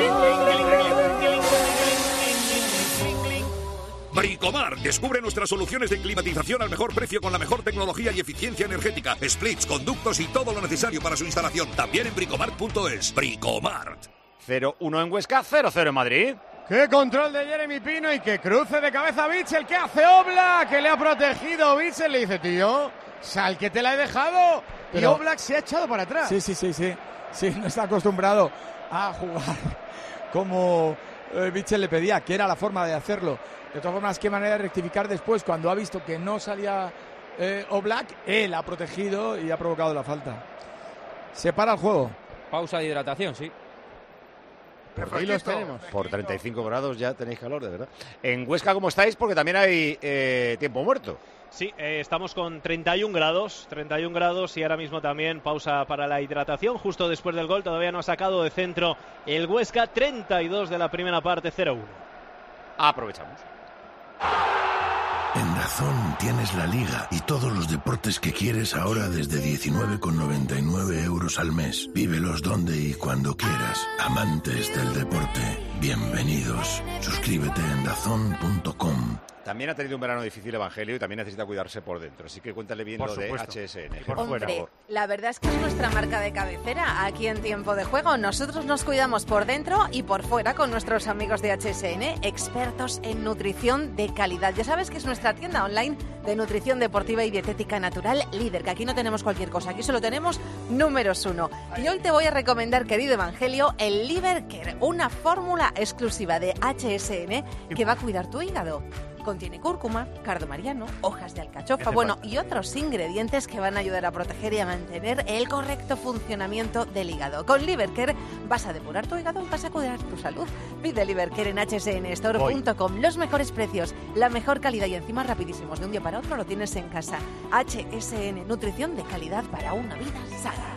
Bricomar, descubre nuestras soluciones de climatización al mejor precio con la mejor tecnología y eficiencia energética, splits, conductos y todo lo necesario para su instalación. También en bricomart punto es. Bricomart. cero uno en Huesca, cero cero en Madrid. Qué control de Jeremy Pino y qué cruce de cabeza Bitzel, que hace Oblak, que le ha protegido Bitzel, le dice, tío, sal que te la he dejado. Pero... y Oblak se ha echado para atrás. Sí, sí, sí, sí, sí, no está acostumbrado a jugar como eh, Bitzel le pedía, que era la forma de hacerlo. De todas formas, qué manera de rectificar después, cuando ha visto que no salía eh, Oblak, él ha protegido y ha provocado la falta. Se para el juego. Pausa de hidratación, sí. Ahí los tenemos. Por treinta y cinco grados ya tenéis calor, de verdad. En Huesca, ¿cómo estáis? Porque también hay eh, tiempo muerto. Sí, eh, estamos con treinta y un grados, treinta y un grados y ahora mismo también pausa para la hidratación. Justo después del gol todavía no ha sacado de centro el Huesca, treinta y dos de la primera parte, cero uno. Aprovechamos. En Dazón tienes la Liga y todos los deportes que quieres ahora desde diecinueve con noventa y nueve euros al mes. Vívelos donde y cuando quieras. Amantes del deporte, bienvenidos. Suscríbete en dazón punto com. También ha tenido un verano difícil Evangelio y también necesita cuidarse por dentro. Así que cuéntale bien Por lo supuesto. de H S N. Por Hombre, fuera. la verdad es que es nuestra marca de cabecera aquí en Tiempo de Juego. Nosotros nos cuidamos por dentro y por fuera con nuestros amigos de H S N, expertos en nutrición de calidad. Ya sabes que es nuestra tienda online de nutrición deportiva y dietética natural líder, que aquí no tenemos cualquier cosa, aquí solo tenemos números uno. Y hoy te voy a recomendar, querido Evangelio, el Liver Care, una fórmula exclusiva de H S N que va a cuidar tu hígado. Contiene cúrcuma, cardo mariano, hojas de alcachofa, bueno, y otros ingredientes que van a ayudar a proteger y a mantener el correcto funcionamiento del hígado. Con Livercare vas a depurar tu hígado y vas a cuidar tu salud. Pide Livercare en hache ese ene store punto com. Los mejores precios, la mejor calidad y encima rapidísimos. De un día para otro lo tienes en casa. H S N, nutrición de calidad para una vida sana.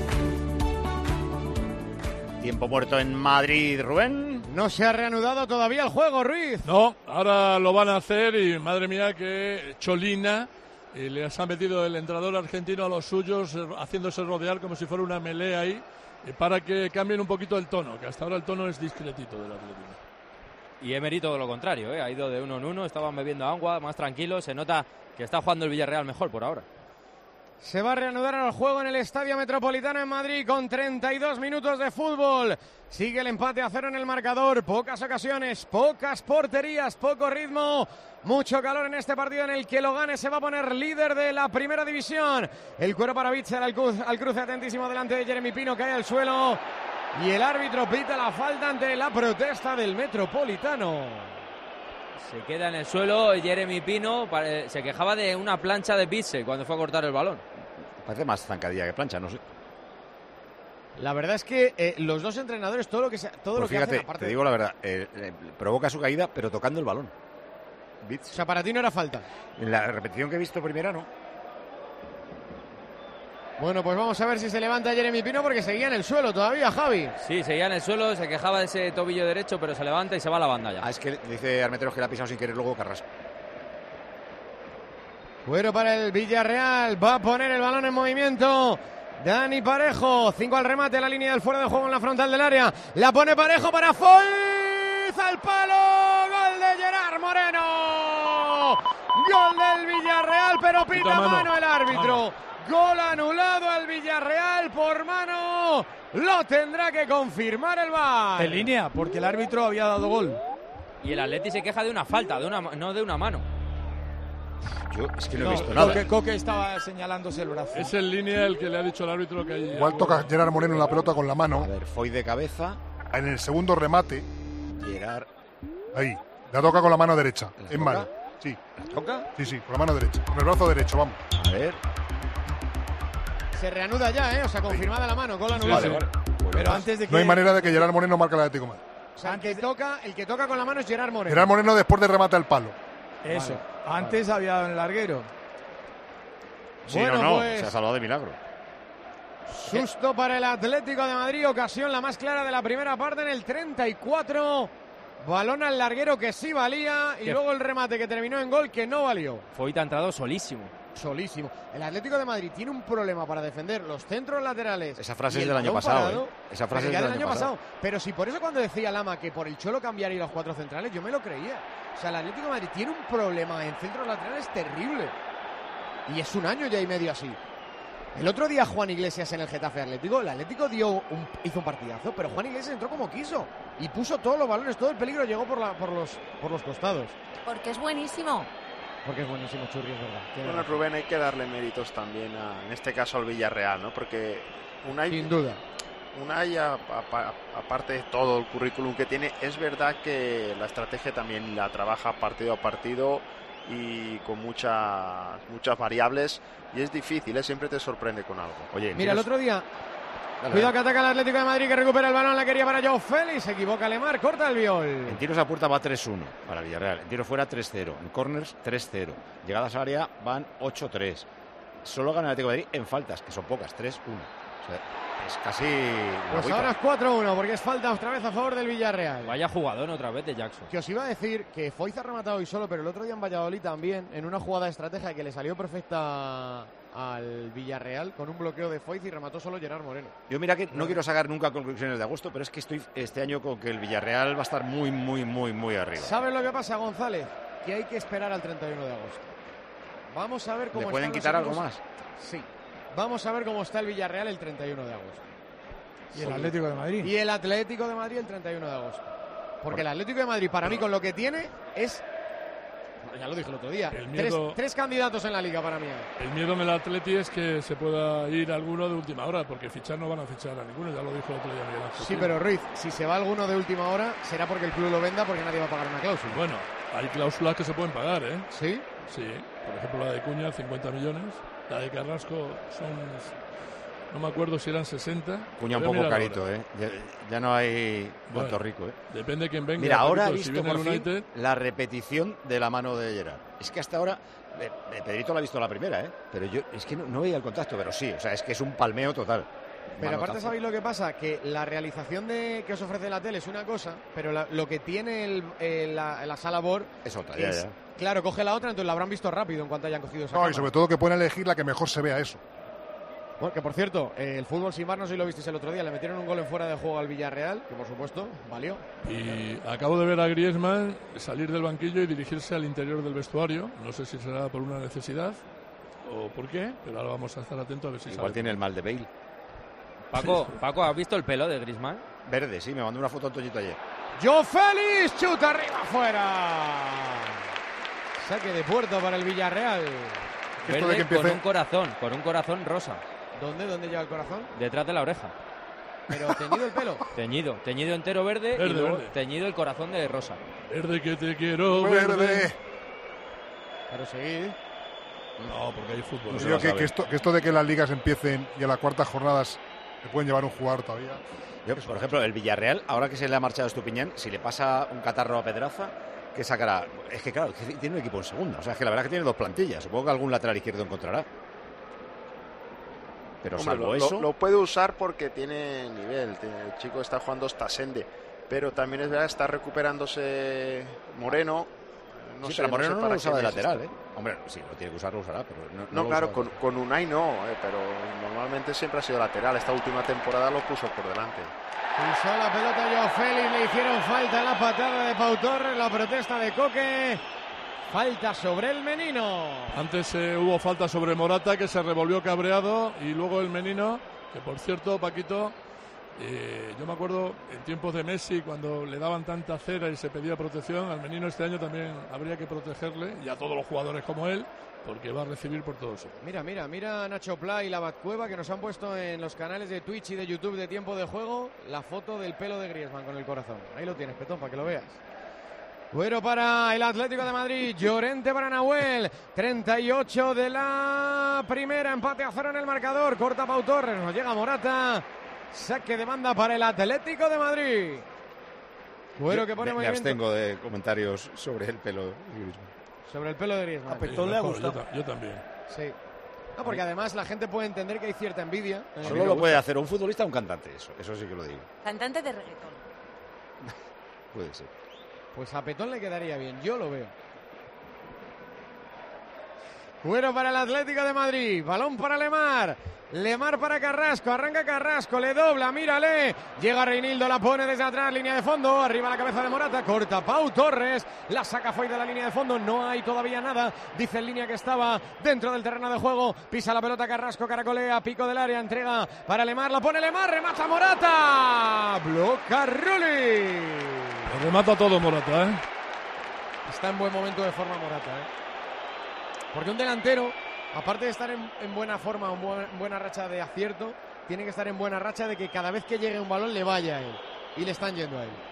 Tiempo muerto en Madrid, Rubén. No se ha reanudado todavía el juego, Ruiz. No, ahora lo van a hacer y madre mía que cholina. Y les ha metido el entrenador argentino a los suyos, eh, haciéndose rodear como si fuera una melea ahí, eh, para que cambien un poquito el tono, que hasta ahora el tono es discretito del Atlético. Y Emery todo lo contrario, ¿eh? Ha ido de uno en uno, estaban bebiendo agua, más tranquilos, se nota que está jugando el Villarreal mejor por ahora. Se va a reanudar el juego en el Estadio Metropolitano en Madrid con treinta y dos minutos de fútbol. Sigue el empate a cero en el marcador. Pocas ocasiones, pocas porterías, poco ritmo. Mucho calor en este partido en el que lo gane se va a poner líder de la primera división. El cuero para Bitzel al, cru- al cruce atentísimo delante de Jeremy Pino, cae al suelo. Y el árbitro pita la falta ante la protesta del Metropolitano. Se queda en el suelo Jeremy Pino, se quejaba de una plancha de Bitzel cuando fue a cortar el balón. Parece más zancadilla que plancha, no sé. La verdad es que eh, los dos entrenadores, todo lo que, se, todo Pues lo que fíjate, hacen, aparte te digo la verdad, eh, eh, provoca su caída, pero tocando el balón. Bits. O sea, para ti no era falta. En la repetición que he visto primera, no. Bueno, pues vamos a ver si se levanta Jeremy Pino porque seguía en el suelo todavía, Javi. Sí, seguía en el suelo, se quejaba de ese tobillo derecho, pero se levanta y se va a la banda ya. Ah, es que dice Armenteros que le ha pisado sin querer luego Carrasco. Cuero para el Villarreal, va a poner el balón en movimiento Dani Parejo, cinco al remate, la línea del fuera de juego en la frontal del área, la pone Parejo para Foyz, al palo, gol de Gerard Moreno, gol del Villarreal, pero pita Pita mano. mano el árbitro. Mano. Gol anulado al Villarreal por mano, lo tendrá que confirmar el V A R. En línea, porque el árbitro había dado gol. Y el Atleti se queja de una falta, de una, no de una mano. Yo es que no, No, he visto nada. Coque, Coque estaba señalándose el brazo. Es en línea el que le ha dicho al árbitro que hay... Igual toca Gerard Moreno en la pelota con la mano. A ver, Foy de cabeza. En el segundo remate, Gerard. ahí. La toca con la mano derecha. ¿La En toca? mano. Sí. ¿La toca? Sí, sí, con la mano derecha. Con el brazo derecho, vamos. A ver. Se reanuda ya, ¿eh? O sea, confirmada la mano, gol anulado. Vale, vale. Pues Pero nada. antes de que... No hay manera de que Gerard Moreno marque el Atlético de Madrid. O sea, el que toca, el que toca con la mano es Gerard Moreno. Gerard Moreno después de remate al palo. Eso. Vale. Antes había dado en el larguero. Sí, Bueno, no, no, pues- se ha salvado de milagro. Susto para el Atlético de Madrid, ocasión la más clara de la primera parte en el treinta y cuatro. Balón al larguero que sí valía y Qué- luego el remate que terminó en gol que no valió. Foyt ha entrado solísimo. Solísimo. El Atlético de Madrid tiene un problema para defender los centros laterales. Esa frase y es el del año balón pasado, parado, ¿eh? Esa frase pero es ya del año pasado. Pero si por eso cuando decía Lama que por el Cholo cambiaría los cuatro centrales, yo me lo creía. O sea, el Atlético de Madrid tiene un problema en centros laterales terrible. Y es un año ya y medio así. El otro día Juan Iglesias en el Getafe Atlético, el Atlético dio un, hizo un partidazo, pero Juan Iglesias entró como quiso y puso todos los balones, todo el peligro llegó por, la, por, los, por los costados. Porque es buenísimo. Porque es buenísimo Churri, es verdad. Tiene Bueno, razón. Rubén, hay que darle méritos también, a, en este caso al Villarreal, ¿no? Porque Unai, Sin duda. Unai, a- a- aparte de todo el currículum que tiene, es verdad que la estrategia también la trabaja partido a partido y con muchas muchas variables y es difícil, ¿eh? Siempre te sorprende con algo. Oye, Mira, el otro día, Dale, cuidado dale. que ataca el Atlético de Madrid, que recupera el balón, la quería para Joao Félix, se equivoca Lemar, corta el viol. En tiros a puerta va tres uno para Villarreal. En tiro fuera tres cero. En corners tres cero. Llegadas a área van ocho tres. Solo gana el Atlético de Madrid en faltas, que son pocas, tres uno. O sea, es casi... una Pues agüita. ahora es cuatro uno, porque es falta otra vez a favor del Villarreal. Vaya jugador otra vez de Jackson. Que os iba a decir que Foyz ha rematado hoy solo, pero el otro día en Valladolid también, en una jugada de estrategia que le salió perfecta al Villarreal, con un bloqueo de Foyz y remató solo Gerard Moreno. Yo mira que no quiero sacar nunca conclusiones de agosto, pero es que estoy este año con que el Villarreal va a estar muy, muy, muy, muy arriba. ¿Sabes lo que pasa, González? Que hay que esperar al treinta y uno de agosto. Vamos a ver cómo ¿Le pueden están quitar los algo equipos. más? Sí. Vamos a ver cómo está el Villarreal el treinta y uno de agosto. Y el Atlético de Madrid. Y el Atlético de Madrid el treinta y uno de agosto. Porque el Atlético de Madrid, para mí, con lo que tiene, es... Ya lo dije el otro día. El Tres, miedo- tres candidatos en la Liga para mí. El miedo en el Atleti es que se pueda ir alguno de última hora, porque fichar no van a fichar a ninguno, ya lo dijo el otro día Miguel Ángel. Sí, pero Ruiz, si se va alguno de última hora, será porque el club lo venda, porque nadie va a pagar una cláusula. Bueno, hay cláusulas que se pueden pagar, ¿eh? ¿Sí? Sí, por ejemplo la de Cuña, cincuenta millones, la de Carrasco son, no me acuerdo si eran sesenta. Cuña un Voy a poco mirar carito, ahora. ¿eh? Ya, ya no hay Bueno, Puerto Rico, ¿eh? Depende de quién venga. Mira, ahora he Pedrito, si visto viene por el fin United, la repetición de la mano de Gerard. Es que hasta ahora, eh, eh, Pedrito la ha visto la primera, ¿eh? Pero yo, es que no, no veía el contacto, pero sí, o sea, es que es un palmeo total. Pero aparte, Manotazo. ¿sabéis lo que pasa? Que la realización de que os ofrece la tele es una cosa, pero la- lo que tiene el, el- la, la sala B O R Es otra, ya, es- ya. Claro, coge la otra, entonces la habrán visto rápido en cuanto hayan cogido esa No, y cámara. sobre todo que pueden elegir la que mejor se vea eso. Bueno, que por cierto, eh, el fútbol sin bar, no sé si lo visteis el otro día, le metieron un gol en fuera de juego al Villarreal, que por supuesto valió. Y acabo de ver a Griezmann salir del banquillo y dirigirse al interior del vestuario. No sé si será por una necesidad o por qué, pero ahora vamos a estar atentos a ver si Igual sale. tiene el mal de Bale. Paco, Paco, ¿has visto el pelo de Griezmann? Verde, sí, me mandó una foto a Toñito ayer. ¡Joe Félix! ¡Chuta arriba afuera! Saque de puerta para el Villarreal. Verde con un corazón, con un corazón rosa. ¿Dónde? ¿Dónde lleva el corazón? Detrás de la oreja. Pero teñido el pelo. Teñido, teñido entero verde, Verde, y luego verde. teñido el corazón de rosa. Verde que te quiero, Verde. verde. Pero seguid. No, porque hay fútbol. Yo no creo lo que, sabe. que esto, que esto de que las ligas empiecen y a las cuartas jornadas se pueden llevar un jugador todavía. Yo, por ejemplo, el Villarreal, ahora que se le ha marchado Estupiñán, si le pasa un catarro a Pedraza, ¿qué sacará? Es que claro, que tiene un equipo en segunda. O sea, es que la verdad es que tiene dos plantillas. Supongo que algún lateral izquierdo encontrará. Pero Hombre, salvo lo, eso... lo, lo puede usar porque tiene nivel. tiene- El chico está jugando hasta Sende. Pero también es verdad, está recuperándose Moreno. No sí, sé, pero Moreno sé no, para lo usaba qué de es lateral, esto. ¿eh? Hombre, sí, lo tiene que usar, lo usará, pero no, No, lo claro, usaba. con, con Unai no, eh, pero normalmente siempre ha sido lateral. Esta última temporada lo puso por delante. Pisó la pelota Joe Félix, le hicieron falta la patada de Pau Torres, la protesta de Coque. Falta sobre el menino. Antes eh, hubo falta sobre Morata, que se revolvió cabreado, y luego el menino, que por cierto, Paquito, eh, yo me acuerdo en tiempos de Messi, cuando le daban tanta cera y se pedía protección, al menino este año también habría que protegerle, y a todos los jugadores como él, porque va a recibir por todos. Mira, mira, mira Nacho Pla y la Batcueva, que nos han puesto en los canales de Twitch y de YouTube de Tiempo de Juego la foto del pelo de Griezmann con el corazón. Ahí lo tienes, Petón, para que lo veas. Bueno, para el Atlético de Madrid, Llorente para Nahuel, treinta y ocho de la primera, empate a cero en el marcador, corta Pau Torres, nos llega Morata, saque de banda para el Atlético de Madrid. Bueno, Yo que pone me, me movimiento abstengo de comentarios sobre el pelo de Griezmann. sobre el pelo de Griezmann. A Petón le ha Yo- gustado. Yo, ta- yo también. Sí. No, porque además la gente puede entender que hay cierta envidia. Eh, Solo lo puede hacer un futbolista o un cantante, eso, eso sí que lo digo. Cantante de reggaetón. Puede ser. Pues a Petón le quedaría bien, yo lo veo. Bueno para el Atlético de Madrid, balón para Lemar, Lemar para Carrasco, arranca Carrasco, le dobla, mírale, llega Reinildo, la pone desde atrás, línea de fondo, arriba la cabeza de Morata, corta Pau Torres, la saca fuera de la línea de fondo, no hay todavía nada, dice en línea que estaba dentro del terreno de juego, pisa la pelota Carrasco, caracolea, pico del área, entrega para Lemar, la pone Lemar, remata Morata, bloca Rulli. Lo remata todo Morata, ¿eh? Está en buen momento de forma Morata, ¿eh? Porque un delantero, aparte de estar en, en buena forma, en buena, en buena racha de acierto, tiene que estar en buena racha de que cada vez que llegue un balón le vaya a él. Y le están yendo a él.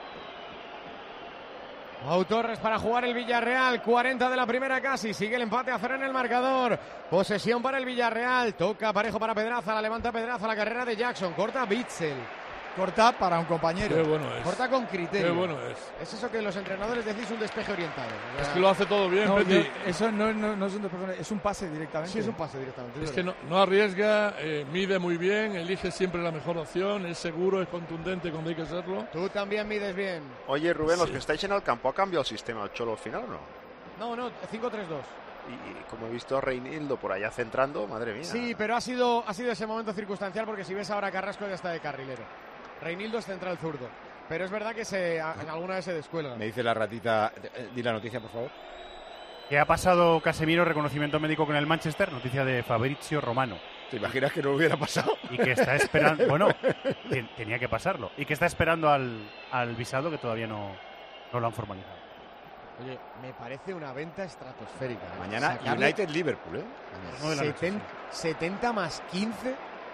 Pau Torres para jugar el Villarreal, cuarenta de la primera casi, sigue el empate a cero en el marcador. Posesión para el Villarreal, toca parejo para Pedraza, la levanta Pedraza, la carrera de Jackson, corta Bitzel. Corta para un compañero. Qué bueno es. Corta con criterio. Qué bueno es. Es eso que los entrenadores decís, un despeje orientado. O sea, Es que lo hace todo bien, No, Petty. yo- eso no, no- no es un despeje, es un pase directamente. Sí, es un pase directamente. Es que no, no arriesga, eh, mide muy bien, elige siempre la mejor opción, es seguro, es contundente cuando hay que serlo. Tú también mides bien. Oye, Rubén, los Sí. que estáis en el campo, ¿ha cambiado el sistema el Cholo al final o no? No, no, cinco tres dos. Y, y como he visto a Reinildo por allá centrando, madre mía. Sí, pero ha sido, ha sido ese momento circunstancial porque si ves ahora a Carrasco ya está de carrilero. Reinildo es central zurdo. Pero es verdad que se, a- en alguna vez se descuelga. Me dice la ratita, eh, di la noticia, por favor. ¿Qué ha pasado Casemiro? Reconocimiento médico con el Manchester. Noticia de Fabrizio Romano. ¿Te imaginas que no hubiera pasado? Y que está esperando. Bueno, ten- tenía que pasarlo. Y que está esperando al, al visado que todavía no, no lo han formalizado. Oye, me parece una venta estratosférica. ¿eh? Mañana Sacarle United-Liverpool, ¿eh? nueve de la noche, setenta, setenta más quince.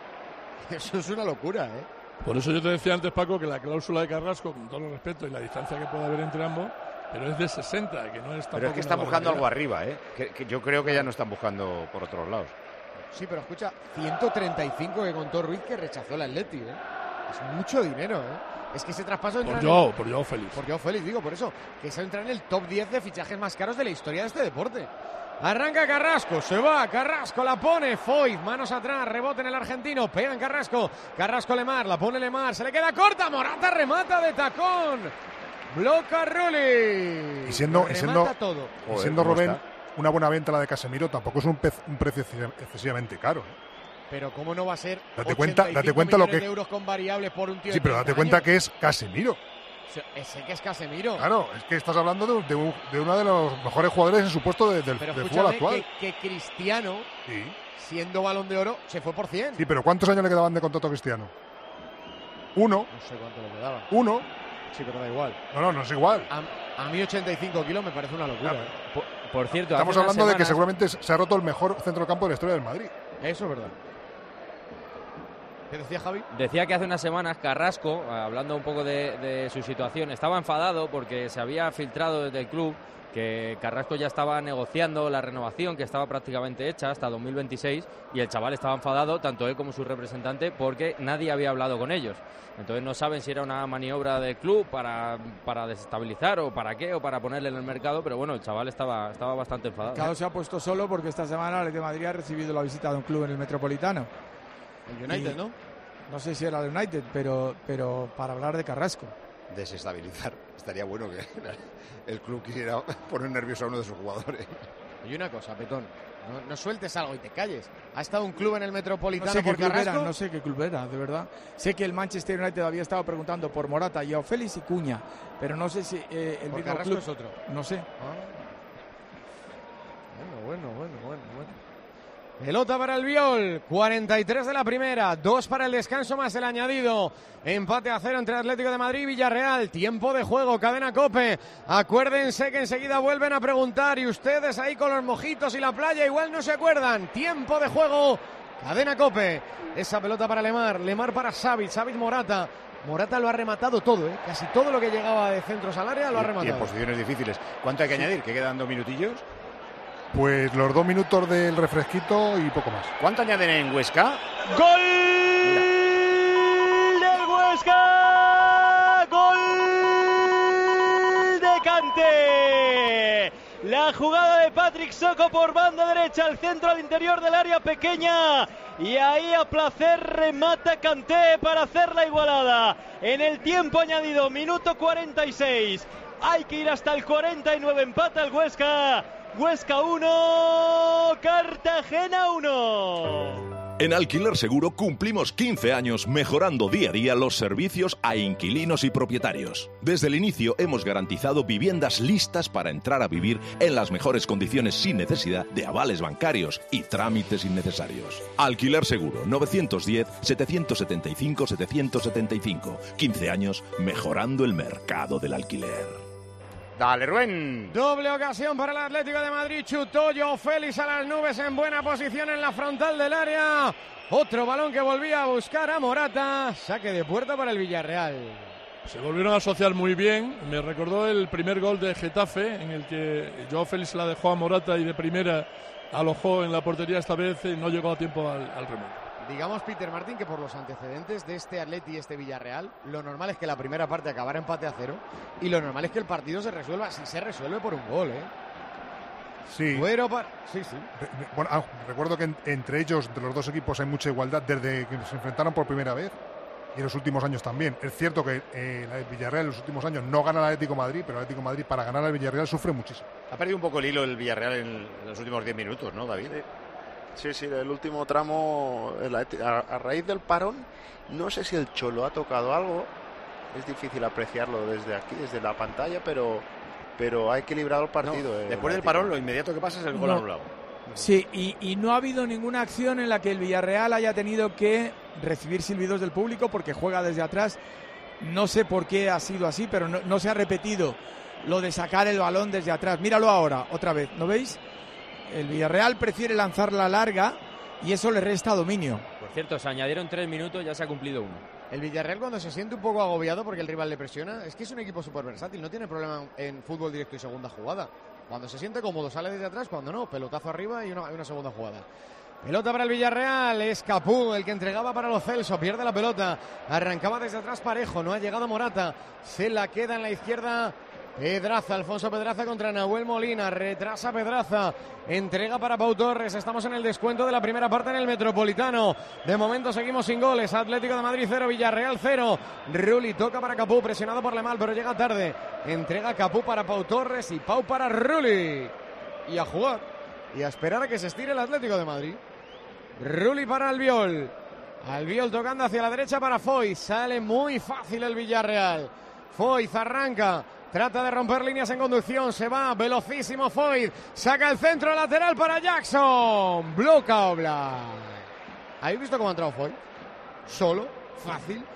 Eso es una locura, ¿eh? Por eso yo te decía antes, Paco, que la cláusula de Carrasco, con todo el respeto y la distancia que puede haber entre ambos, pero es de sesenta, que no es tampoco Pero es que están una buscando algo barbaridad. arriba, ¿eh? Que, que yo creo que ya no están buscando por otros lados. Sí, pero escucha, ciento treinta y cinco que contó Ruiz que rechazó el Atleti, ¿eh? Es mucho dinero, ¿eh? Es que ese traspaso entra Por en Joao, el- por Joao Félix. Por Joao Félix, digo, por eso. Que se entra en el top diez de fichajes más caros de la historia de este deporte. Arranca Carrasco, se va, Carrasco la pone, Foyt, manos atrás, rebote en el argentino, pega en Carrasco, Carrasco Lemar, la pone Lemar, se le queda corta, Morata remata de tacón, bloca Rulli. Y siendo, y Remata siendo, todo. y siendo Rubén una buena venta la de Casemiro, tampoco es un, pez- un precio excesivamente caro, ¿eh? Pero cómo no va a ser Date cuenta- ochenta y cinco date cuenta lo millones que- de euros con variables por un tío Sí, de pero date treinta cuenta años? que es Casemiro. Sé que es Casemiro. Claro, es que estás hablando de, de, un- de uno de los mejores jugadores en su puesto de- del, Pero del fútbol escúchame actual. que, que Cristiano, Sí. siendo Balón de Oro, se fue por cien. Sí, pero ¿cuántos años le quedaban de contrato a Cristiano? Uno. No sé cuánto le quedaba. Uno. Sí, pero da igual. No, no, no es igual. A, a mí ochenta y cinco kilos me parece una locura. ¿eh? Por, por cierto, Estamos hace unas hablando de que semanas- seguramente se ha roto el mejor centrocampo de la historia del Madrid. Eso es verdad. ¿Qué decía Javi? Decía que hace unas semanas Carrasco, hablando un poco de, de su situación, estaba enfadado porque se había filtrado desde el club que Carrasco ya estaba negociando la renovación, que estaba prácticamente hecha hasta dos mil veintiséis, y el chaval estaba enfadado, tanto él como su representante, porque nadie había hablado con ellos. Entonces no saben si era una maniobra del club para, para desestabilizar o para qué, o para ponerle en el mercado, pero bueno, el chaval estaba, estaba bastante enfadado. Mercado se ha puesto solo porque esta semana el de Madrid ha recibido la visita de un club en el Metropolitano. El United, Y ¿no? No sé si era el United, pero, pero para hablar de Carrasco. Desestabilizar. Estaría bueno que el club quisiera poner nervioso a uno de sus jugadores. Y una cosa, Petón, no, no sueltes algo y te calles. ¿Ha estado un club en el Metropolitano No sé qué por club Carrasco? era, no sé qué club era, de verdad. Sé que el Manchester United había estado preguntando por Morata, Joao Félix y Cuña, pero no sé si eh, el Por mismo Carrasco club. es otro. No sé. Bueno, bueno, bueno, bueno, bueno. Pelota para el Viol, cuarenta y tres de la primera, dos para el descanso más el añadido. Empate a cero entre Atlético de Madrid y Villarreal. Tiempo de juego, cadena COPE. Acuérdense que enseguida vuelven a preguntar y ustedes ahí con los mojitos y la playa igual no se acuerdan. Tiempo de juego, cadena COPE. Esa pelota para Lemar, Lemar para Savic, Savic Morata. Morata lo ha rematado todo, ¿eh? Casi todo lo que llegaba de centros al área lo ha Y en rematado. posiciones difíciles. ¿Cuánto hay que Sí. añadir? ¿Que quedan dos minutillos? Pues los dos minutos del refresquito y poco más. ¿Cuánto añaden en Huesca? ¡Gol del Huesca! ¡Gol de Kanté! La jugada de Patrick Soko por banda derecha, al centro al interior del área pequeña. Y ahí a placer remata Kanté para hacer la igualada. En el tiempo añadido, minuto cuarenta y seis. Hay que ir hasta el cuarenta y nueve, empata el Huesca. Huesca uno, Cartagena uno. En Alquiler Seguro cumplimos quince años mejorando día a día los servicios a inquilinos y propietarios. Desde el inicio hemos garantizado viviendas listas para entrar a vivir en las mejores condiciones sin necesidad de avales bancarios y trámites innecesarios. Alquiler Seguro nueve uno cero, siete siete cinco, siete siete cinco. quince años mejorando el mercado del alquiler. Dale, Rubén. Doble ocasión para el Atlético de Madrid. Chutó Joao Félix a las nubes en buena posición en la frontal del área. Otro balón que volvía a buscar a Morata. Saque de puerta para el Villarreal. Se volvieron a asociar muy bien. Me recordó el primer gol de Getafe, en el que Joao Félix la dejó a Morata y de primera alojó en la portería. Esta vez no llegó a tiempo al, al remate. digamos, Peter Martin, que por los antecedentes de este Atleti y este Villarreal, lo normal es que la primera parte acabara empate a cero y lo normal es que el partido se resuelva, si se resuelve por un gol, ¿eh? Sí. Bueno, pa... sí, sí. Re- bueno, ah, recuerdo que en- entre ellos, de los dos equipos, hay mucha igualdad desde que se enfrentaron por primera vez y en los últimos años también. Es cierto que eh, la Villarreal en los últimos años no gana al Atlético de Madrid, pero el Atlético de Madrid para ganar al Villarreal sufre muchísimo. Ha perdido un poco el hilo el Villarreal en, en los últimos diez minutos, ¿no, David? Sí, sí, el último tramo, el Atleti- a, a raíz del parón, no sé si el Cholo ha tocado algo, es difícil apreciarlo desde aquí, desde la pantalla, pero, pero ha equilibrado el partido. No, el después del Atlético. parón, lo inmediato que pasa es el gol No. anulado. Sí, y, y no ha habido ninguna acción en la que el Villarreal haya tenido que recibir silbidos del público porque juega desde atrás. No sé por qué ha sido así, pero no, no se ha repetido lo de sacar el balón desde atrás. Míralo ahora, otra vez, ¿no veis? El Villarreal prefiere lanzarla larga y eso le resta dominio. Por cierto, se añadieron tres minutos, ya se ha cumplido uno. El Villarreal, cuando se siente un poco agobiado porque el rival le presiona, es que es un equipo súper versátil, no tiene problema en fútbol directo y segunda jugada. Cuando se siente cómodo sale desde atrás, cuando no, pelotazo arriba y una, una segunda jugada. Pelota para el Villarreal, es Capú el que entregaba para Lo Celso, pierde la pelota, arrancaba desde atrás Parejo, no ha llegado Morata, se la queda en la izquierda Pedraza, Alfonso Pedraza contra Nahuel Molina, retrasa Pedraza, entrega para Pau Torres, estamos en el descuento de la primera parte en el Metropolitano, de momento seguimos sin goles, Atlético de Madrid cero, Villarreal cero, Rulli toca para Capú, presionado por Lemal, pero llega tarde, entrega Capú para Pau Torres y Pau para Rulli, y a jugar, y a esperar a que se estire el Atlético de Madrid. Rulli para Albiol, Albiol tocando hacia la derecha para Foyt, sale muy fácil el Villarreal, Foyt arranca, trata de romper líneas en conducción, se va, velocísimo Foyt, saca el centro lateral para Jackson, bloca Oblak. ¿Habéis visto cómo ha entrado Foyt? Solo, fácil.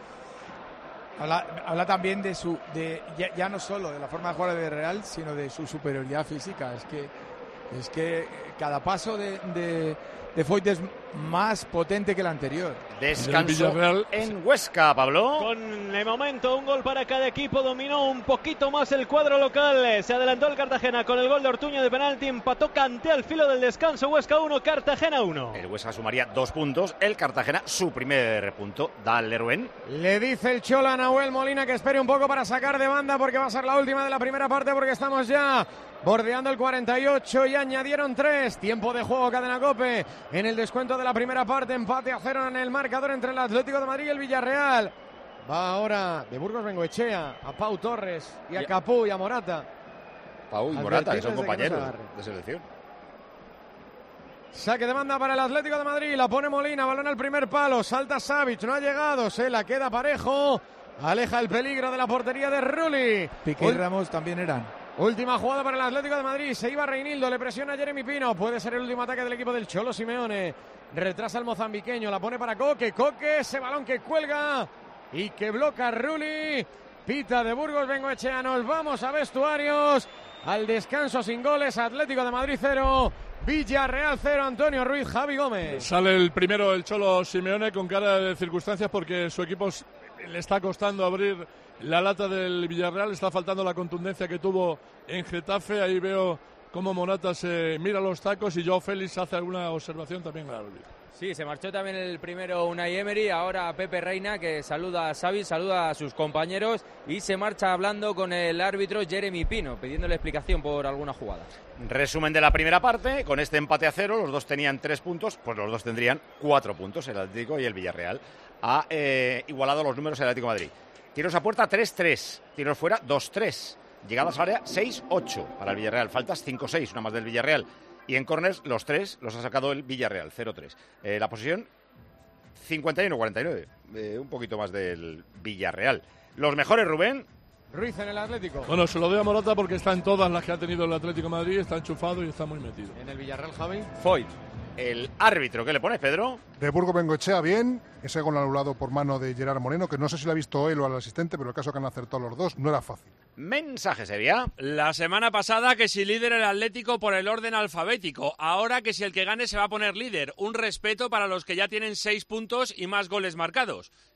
Habla, habla también de su, de ya, ya no solo de la forma de jugar de Real, sino de su superioridad física. Es que, es que cada paso de, de, de Foyt es más potente que el anterior. Descanso en Huesca, Pablo. Con el momento, un gol para cada equipo. Dominó un poquito más el cuadro local. Se adelantó el Cartagena con el gol de Ortuño de penalti. Empató Kanté al filo del descanso. Huesca uno, Cartagena uno. El Huesca sumaría dos puntos. El Cartagena su primer punto. Da al Lerouen. Le dice el Cholo a Nahuel Molina que espere un poco para sacar de banda porque va a ser la última de la primera parte porque estamos ya bordeando el cuarenta y ocho y añadieron tres. Tiempo de juego, Cadena COPE. En el descuento de la primera parte, empate a cero en el marcador entre el Atlético de Madrid y el Villarreal. Va ahora de Burgos Bengoechea a Pau Torres y a Capú y a Morata. Pau y Morata, que son compañeros de selección. Saque de banda para el Atlético de Madrid, la pone Molina, balón al primer palo, salta Savic, no ha llegado, se la queda Parejo, aleja el peligro de la portería de Rulli. Piqué y Ramos también eran. Última jugada para el Atlético de Madrid, se iba Reinildo, le presiona a Jeremy Pino, puede ser el último ataque del equipo del Cholo Simeone. Retrasa el mozambiqueño, la pone para Coque, Coque, ese balón que cuelga y que bloca Rulli. Pita de Burgos Bengoechea, nos vamos a vestuarios, al descanso sin goles, Atlético de Madrid cero, Villarreal cero, Antonio Ruiz, Javi Gómez. Sale el primero el Cholo Simeone con cara de circunstancias porque su equipo le está costando abrir la lata del Villarreal, está faltando la contundencia que tuvo en Getafe, ahí veo cómo Morata se mira los tacos y Joao Félix hace alguna observación también al árbitro. Sí, se marchó también el primero Unai Emery, ahora Pepe Reina que saluda a Xavi, saluda a sus compañeros y se marcha hablando con el árbitro Jeremy Pino, pidiéndole explicación por alguna jugada. Resumen de la primera parte, con este empate a cero, los dos tenían tres puntos, pues los dos tendrían cuatro puntos, el Atlético y el Villarreal. Ha eh, igualado los números el Atlético de Madrid. Tiros a puerta tres tres, tiros fuera dos tres, llegadas al área seis ocho para el Villarreal, faltas cinco seis, una más del Villarreal. Y en corners los tres los ha sacado el Villarreal, cero tres. Eh, la posesión cincuenta y uno cuarenta y nueve, eh, un poquito más del Villarreal. Los mejores, Rubén. Ruiz en el Atlético. Bueno, se lo doy a Morata porque está en todas las que ha tenido el Atlético de Madrid, está enchufado y está muy metido. En el Villarreal, Javi. Foyt. El árbitro, ¿qué le pones, Pedro? De Burgos Bengoechea, bien. Ese gol anulado por mano de Gerard Moreno, que no sé si lo ha visto él o al asistente, pero el caso que han acertado los dos no era fácil. Mensaje, Sevilla. La semana pasada que si líder el Atlético por el orden alfabético. Ahora que si el que gane se va a poner líder. Un respeto para los que ya tienen seis puntos y más goles marcados.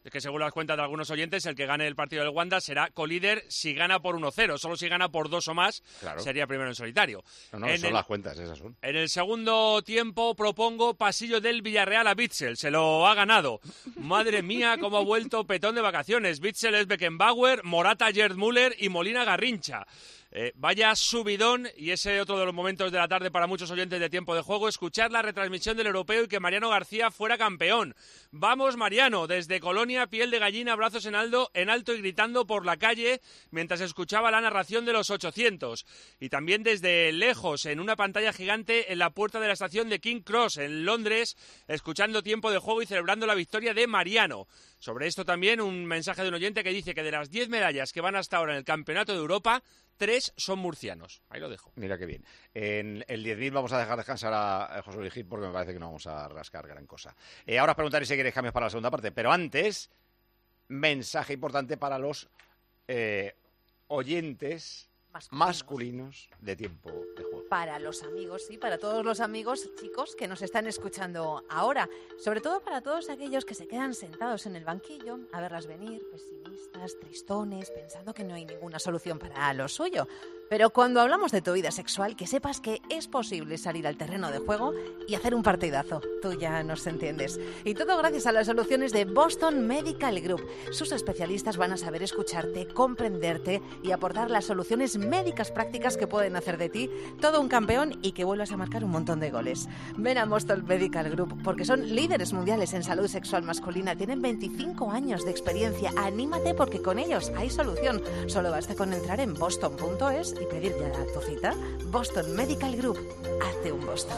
Es que según las cuentas de algunos oyentes, el que gane el partido del Wanda será colíder si gana por uno cero. Solo si gana por dos o más claro. sería primero en solitario. No, no, en son el, las cuentas, esas son. En el segundo tiempo propongo pasillo del Villarreal a Bitzel. Se lo ha ganado. Madre mía, cómo ha vuelto Petón de vacaciones. Bitzel es Beckenbauer, Morata Gerd Müller y Molina Garrincha. Eh, vaya subidón, y ese otro de los momentos de la tarde para muchos oyentes de Tiempo de Juego, escuchar la retransmisión del Europeo y que Mariano García fuera campeón. Vamos, Mariano, desde Colonia, piel de gallina, brazos en alto, en alto y gritando por la calle mientras escuchaba la narración de los ochocientos. Y también desde lejos, en una pantalla gigante en la puerta de la estación de King Cross, en Londres, escuchando Tiempo de Juego y celebrando la victoria de Mariano. Sobre esto también un mensaje de un oyente que dice que de las diez medallas que van hasta ahora en el Campeonato de Europa, tres son murcianos. Ahí lo dejo. Mira qué bien. En el diez mil vamos a dejar descansar a José Luis Gil porque me parece que no vamos a rascar gran cosa. Eh, ahora os preguntaré si queréis cambios para la segunda parte, pero antes, mensaje importante para los eh, oyentes masculinos. masculinos de Tiempo de Juego. Para los amigos, sí, para todos los amigos, chicos, que nos están escuchando ahora. Sobre todo para todos aquellos que se quedan sentados en el banquillo a verlas venir, pesimistas, tristones, pensando que no hay ninguna solución para lo suyo. Pero cuando hablamos de tu vida sexual, que sepas que es posible salir al terreno de juego y hacer un partidazo. Tú ya nos entiendes. Y todo gracias a las soluciones de Boston Medical Group. Sus especialistas van a saber escucharte, comprenderte y aportar las soluciones médicas prácticas que pueden hacer de ti todo un campeón y que vuelvas a marcar un montón de goles. Ven a Boston Medical Group porque son líderes mundiales en salud sexual masculina. Tienen veinticinco años de experiencia. Anímate porque con ellos hay solución. Solo basta con entrar en boston punto es y pedir ya tu cita. Boston Medical Group. Hazte un Boston.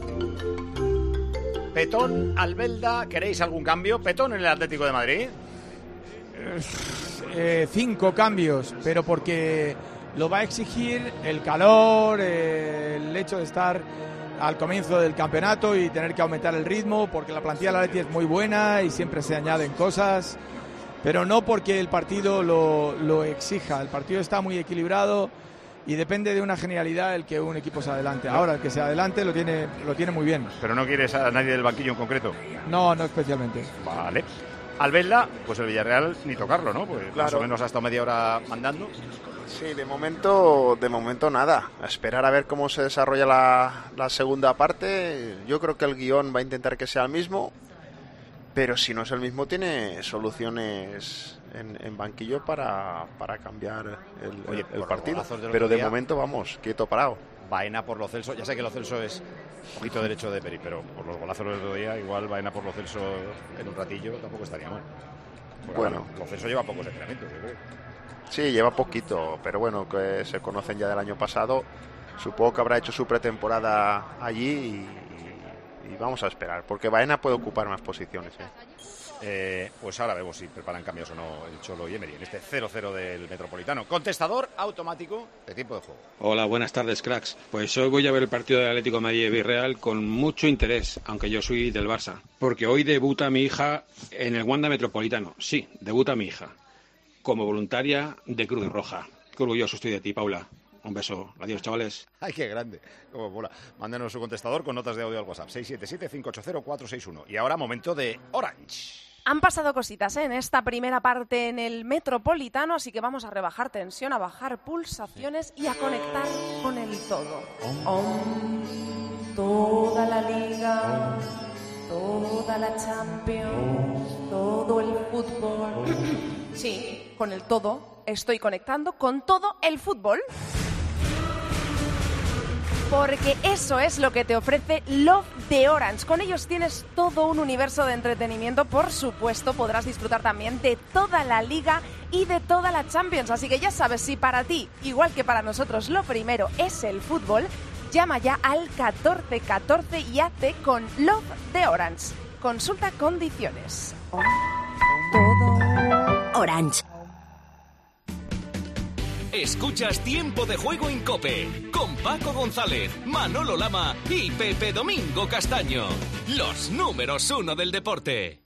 Petón, Albelda, ¿queréis algún cambio? Petón en el Atlético de Madrid. Eh, cinco cambios, pero porque lo va a exigir el calor, eh, el hecho de estar al comienzo del campeonato y tener que aumentar el ritmo, porque la plantilla de la Atleti es muy buena y siempre se añaden cosas, pero no porque el partido lo, lo exija. El partido está muy equilibrado y depende de una genialidad el que un equipo se adelante. Ahora, el que se adelante lo tiene, lo tiene muy bien. ¿Pero no quieres a nadie del banquillo en concreto? No, no especialmente. Vale. Albelda, pues el Villarreal ni tocarlo, ¿no? Pues claro. Más o menos ha estado media hora mandando. Sí, de momento, de momento nada. A esperar a ver cómo se desarrolla la, la segunda parte. Yo creo que el guión va a intentar que sea el mismo, pero si no es el mismo tiene soluciones en, en banquillo para, para cambiar el, Oye, el, el partido. De pero de día, momento vamos, quieto parado. Baena por Lo Celso. Ya sé que Lo Celso es un poquito derecho de Peri, pero por los golazos del otro día, igual Baena por Lo Celso en un ratillo tampoco estaría mal. Porque bueno, ahora, Lo Celso lleva pocos entrenamientos, yo creo. Sí, lleva poquito, pero bueno, que se conocen ya del año pasado. Supongo que habrá hecho su pretemporada allí y, y, y vamos a esperar, porque Baena puede ocupar más posiciones. ¿eh? Eh, pues ahora vemos si preparan cambios o no el Cholo y Emery en este cero cero del Metropolitano. Contestador automático de Tiempo de Juego. Hola, buenas tardes, cracks. Pues hoy voy a ver el partido del Atlético de Madrid y Villarreal con mucho interés, aunque yo soy del Barça, porque hoy debuta mi hija en el Wanda Metropolitano. Sí, debuta mi hija como voluntaria de Cruz Roja. Qué orgulloso estoy de ti, Paula. Un beso. Adiós, chavales. Ay, qué grande. Como mola. Mándenos su contestador con notas de audio al WhatsApp. seis siete siete, cinco ocho cero, cuatro seis uno. Y ahora momento de Orange. Han pasado cositas ¿eh? en esta primera parte en el Metropolitano, así que vamos a rebajar tensión, a bajar pulsaciones y a conectar con el todo. Om, toda la Liga, toda la Champions, todo el fútbol. Sí, con el todo estoy conectando con todo el fútbol. Porque eso es lo que te ofrece Love de Orange. Con ellos tienes todo un universo de entretenimiento. Por supuesto, podrás disfrutar también de toda la Liga y de toda la Champions. Así que ya sabes, si para ti, igual que para nosotros, lo primero es el fútbol, llama ya al catorce catorce y hazte con Love de Orange. Consulta condiciones. Todo Orange. Escuchas Tiempo de Juego en COPE con Paco González, Manolo Lama y Pepe Domingo Castaño. Los números uno del deporte.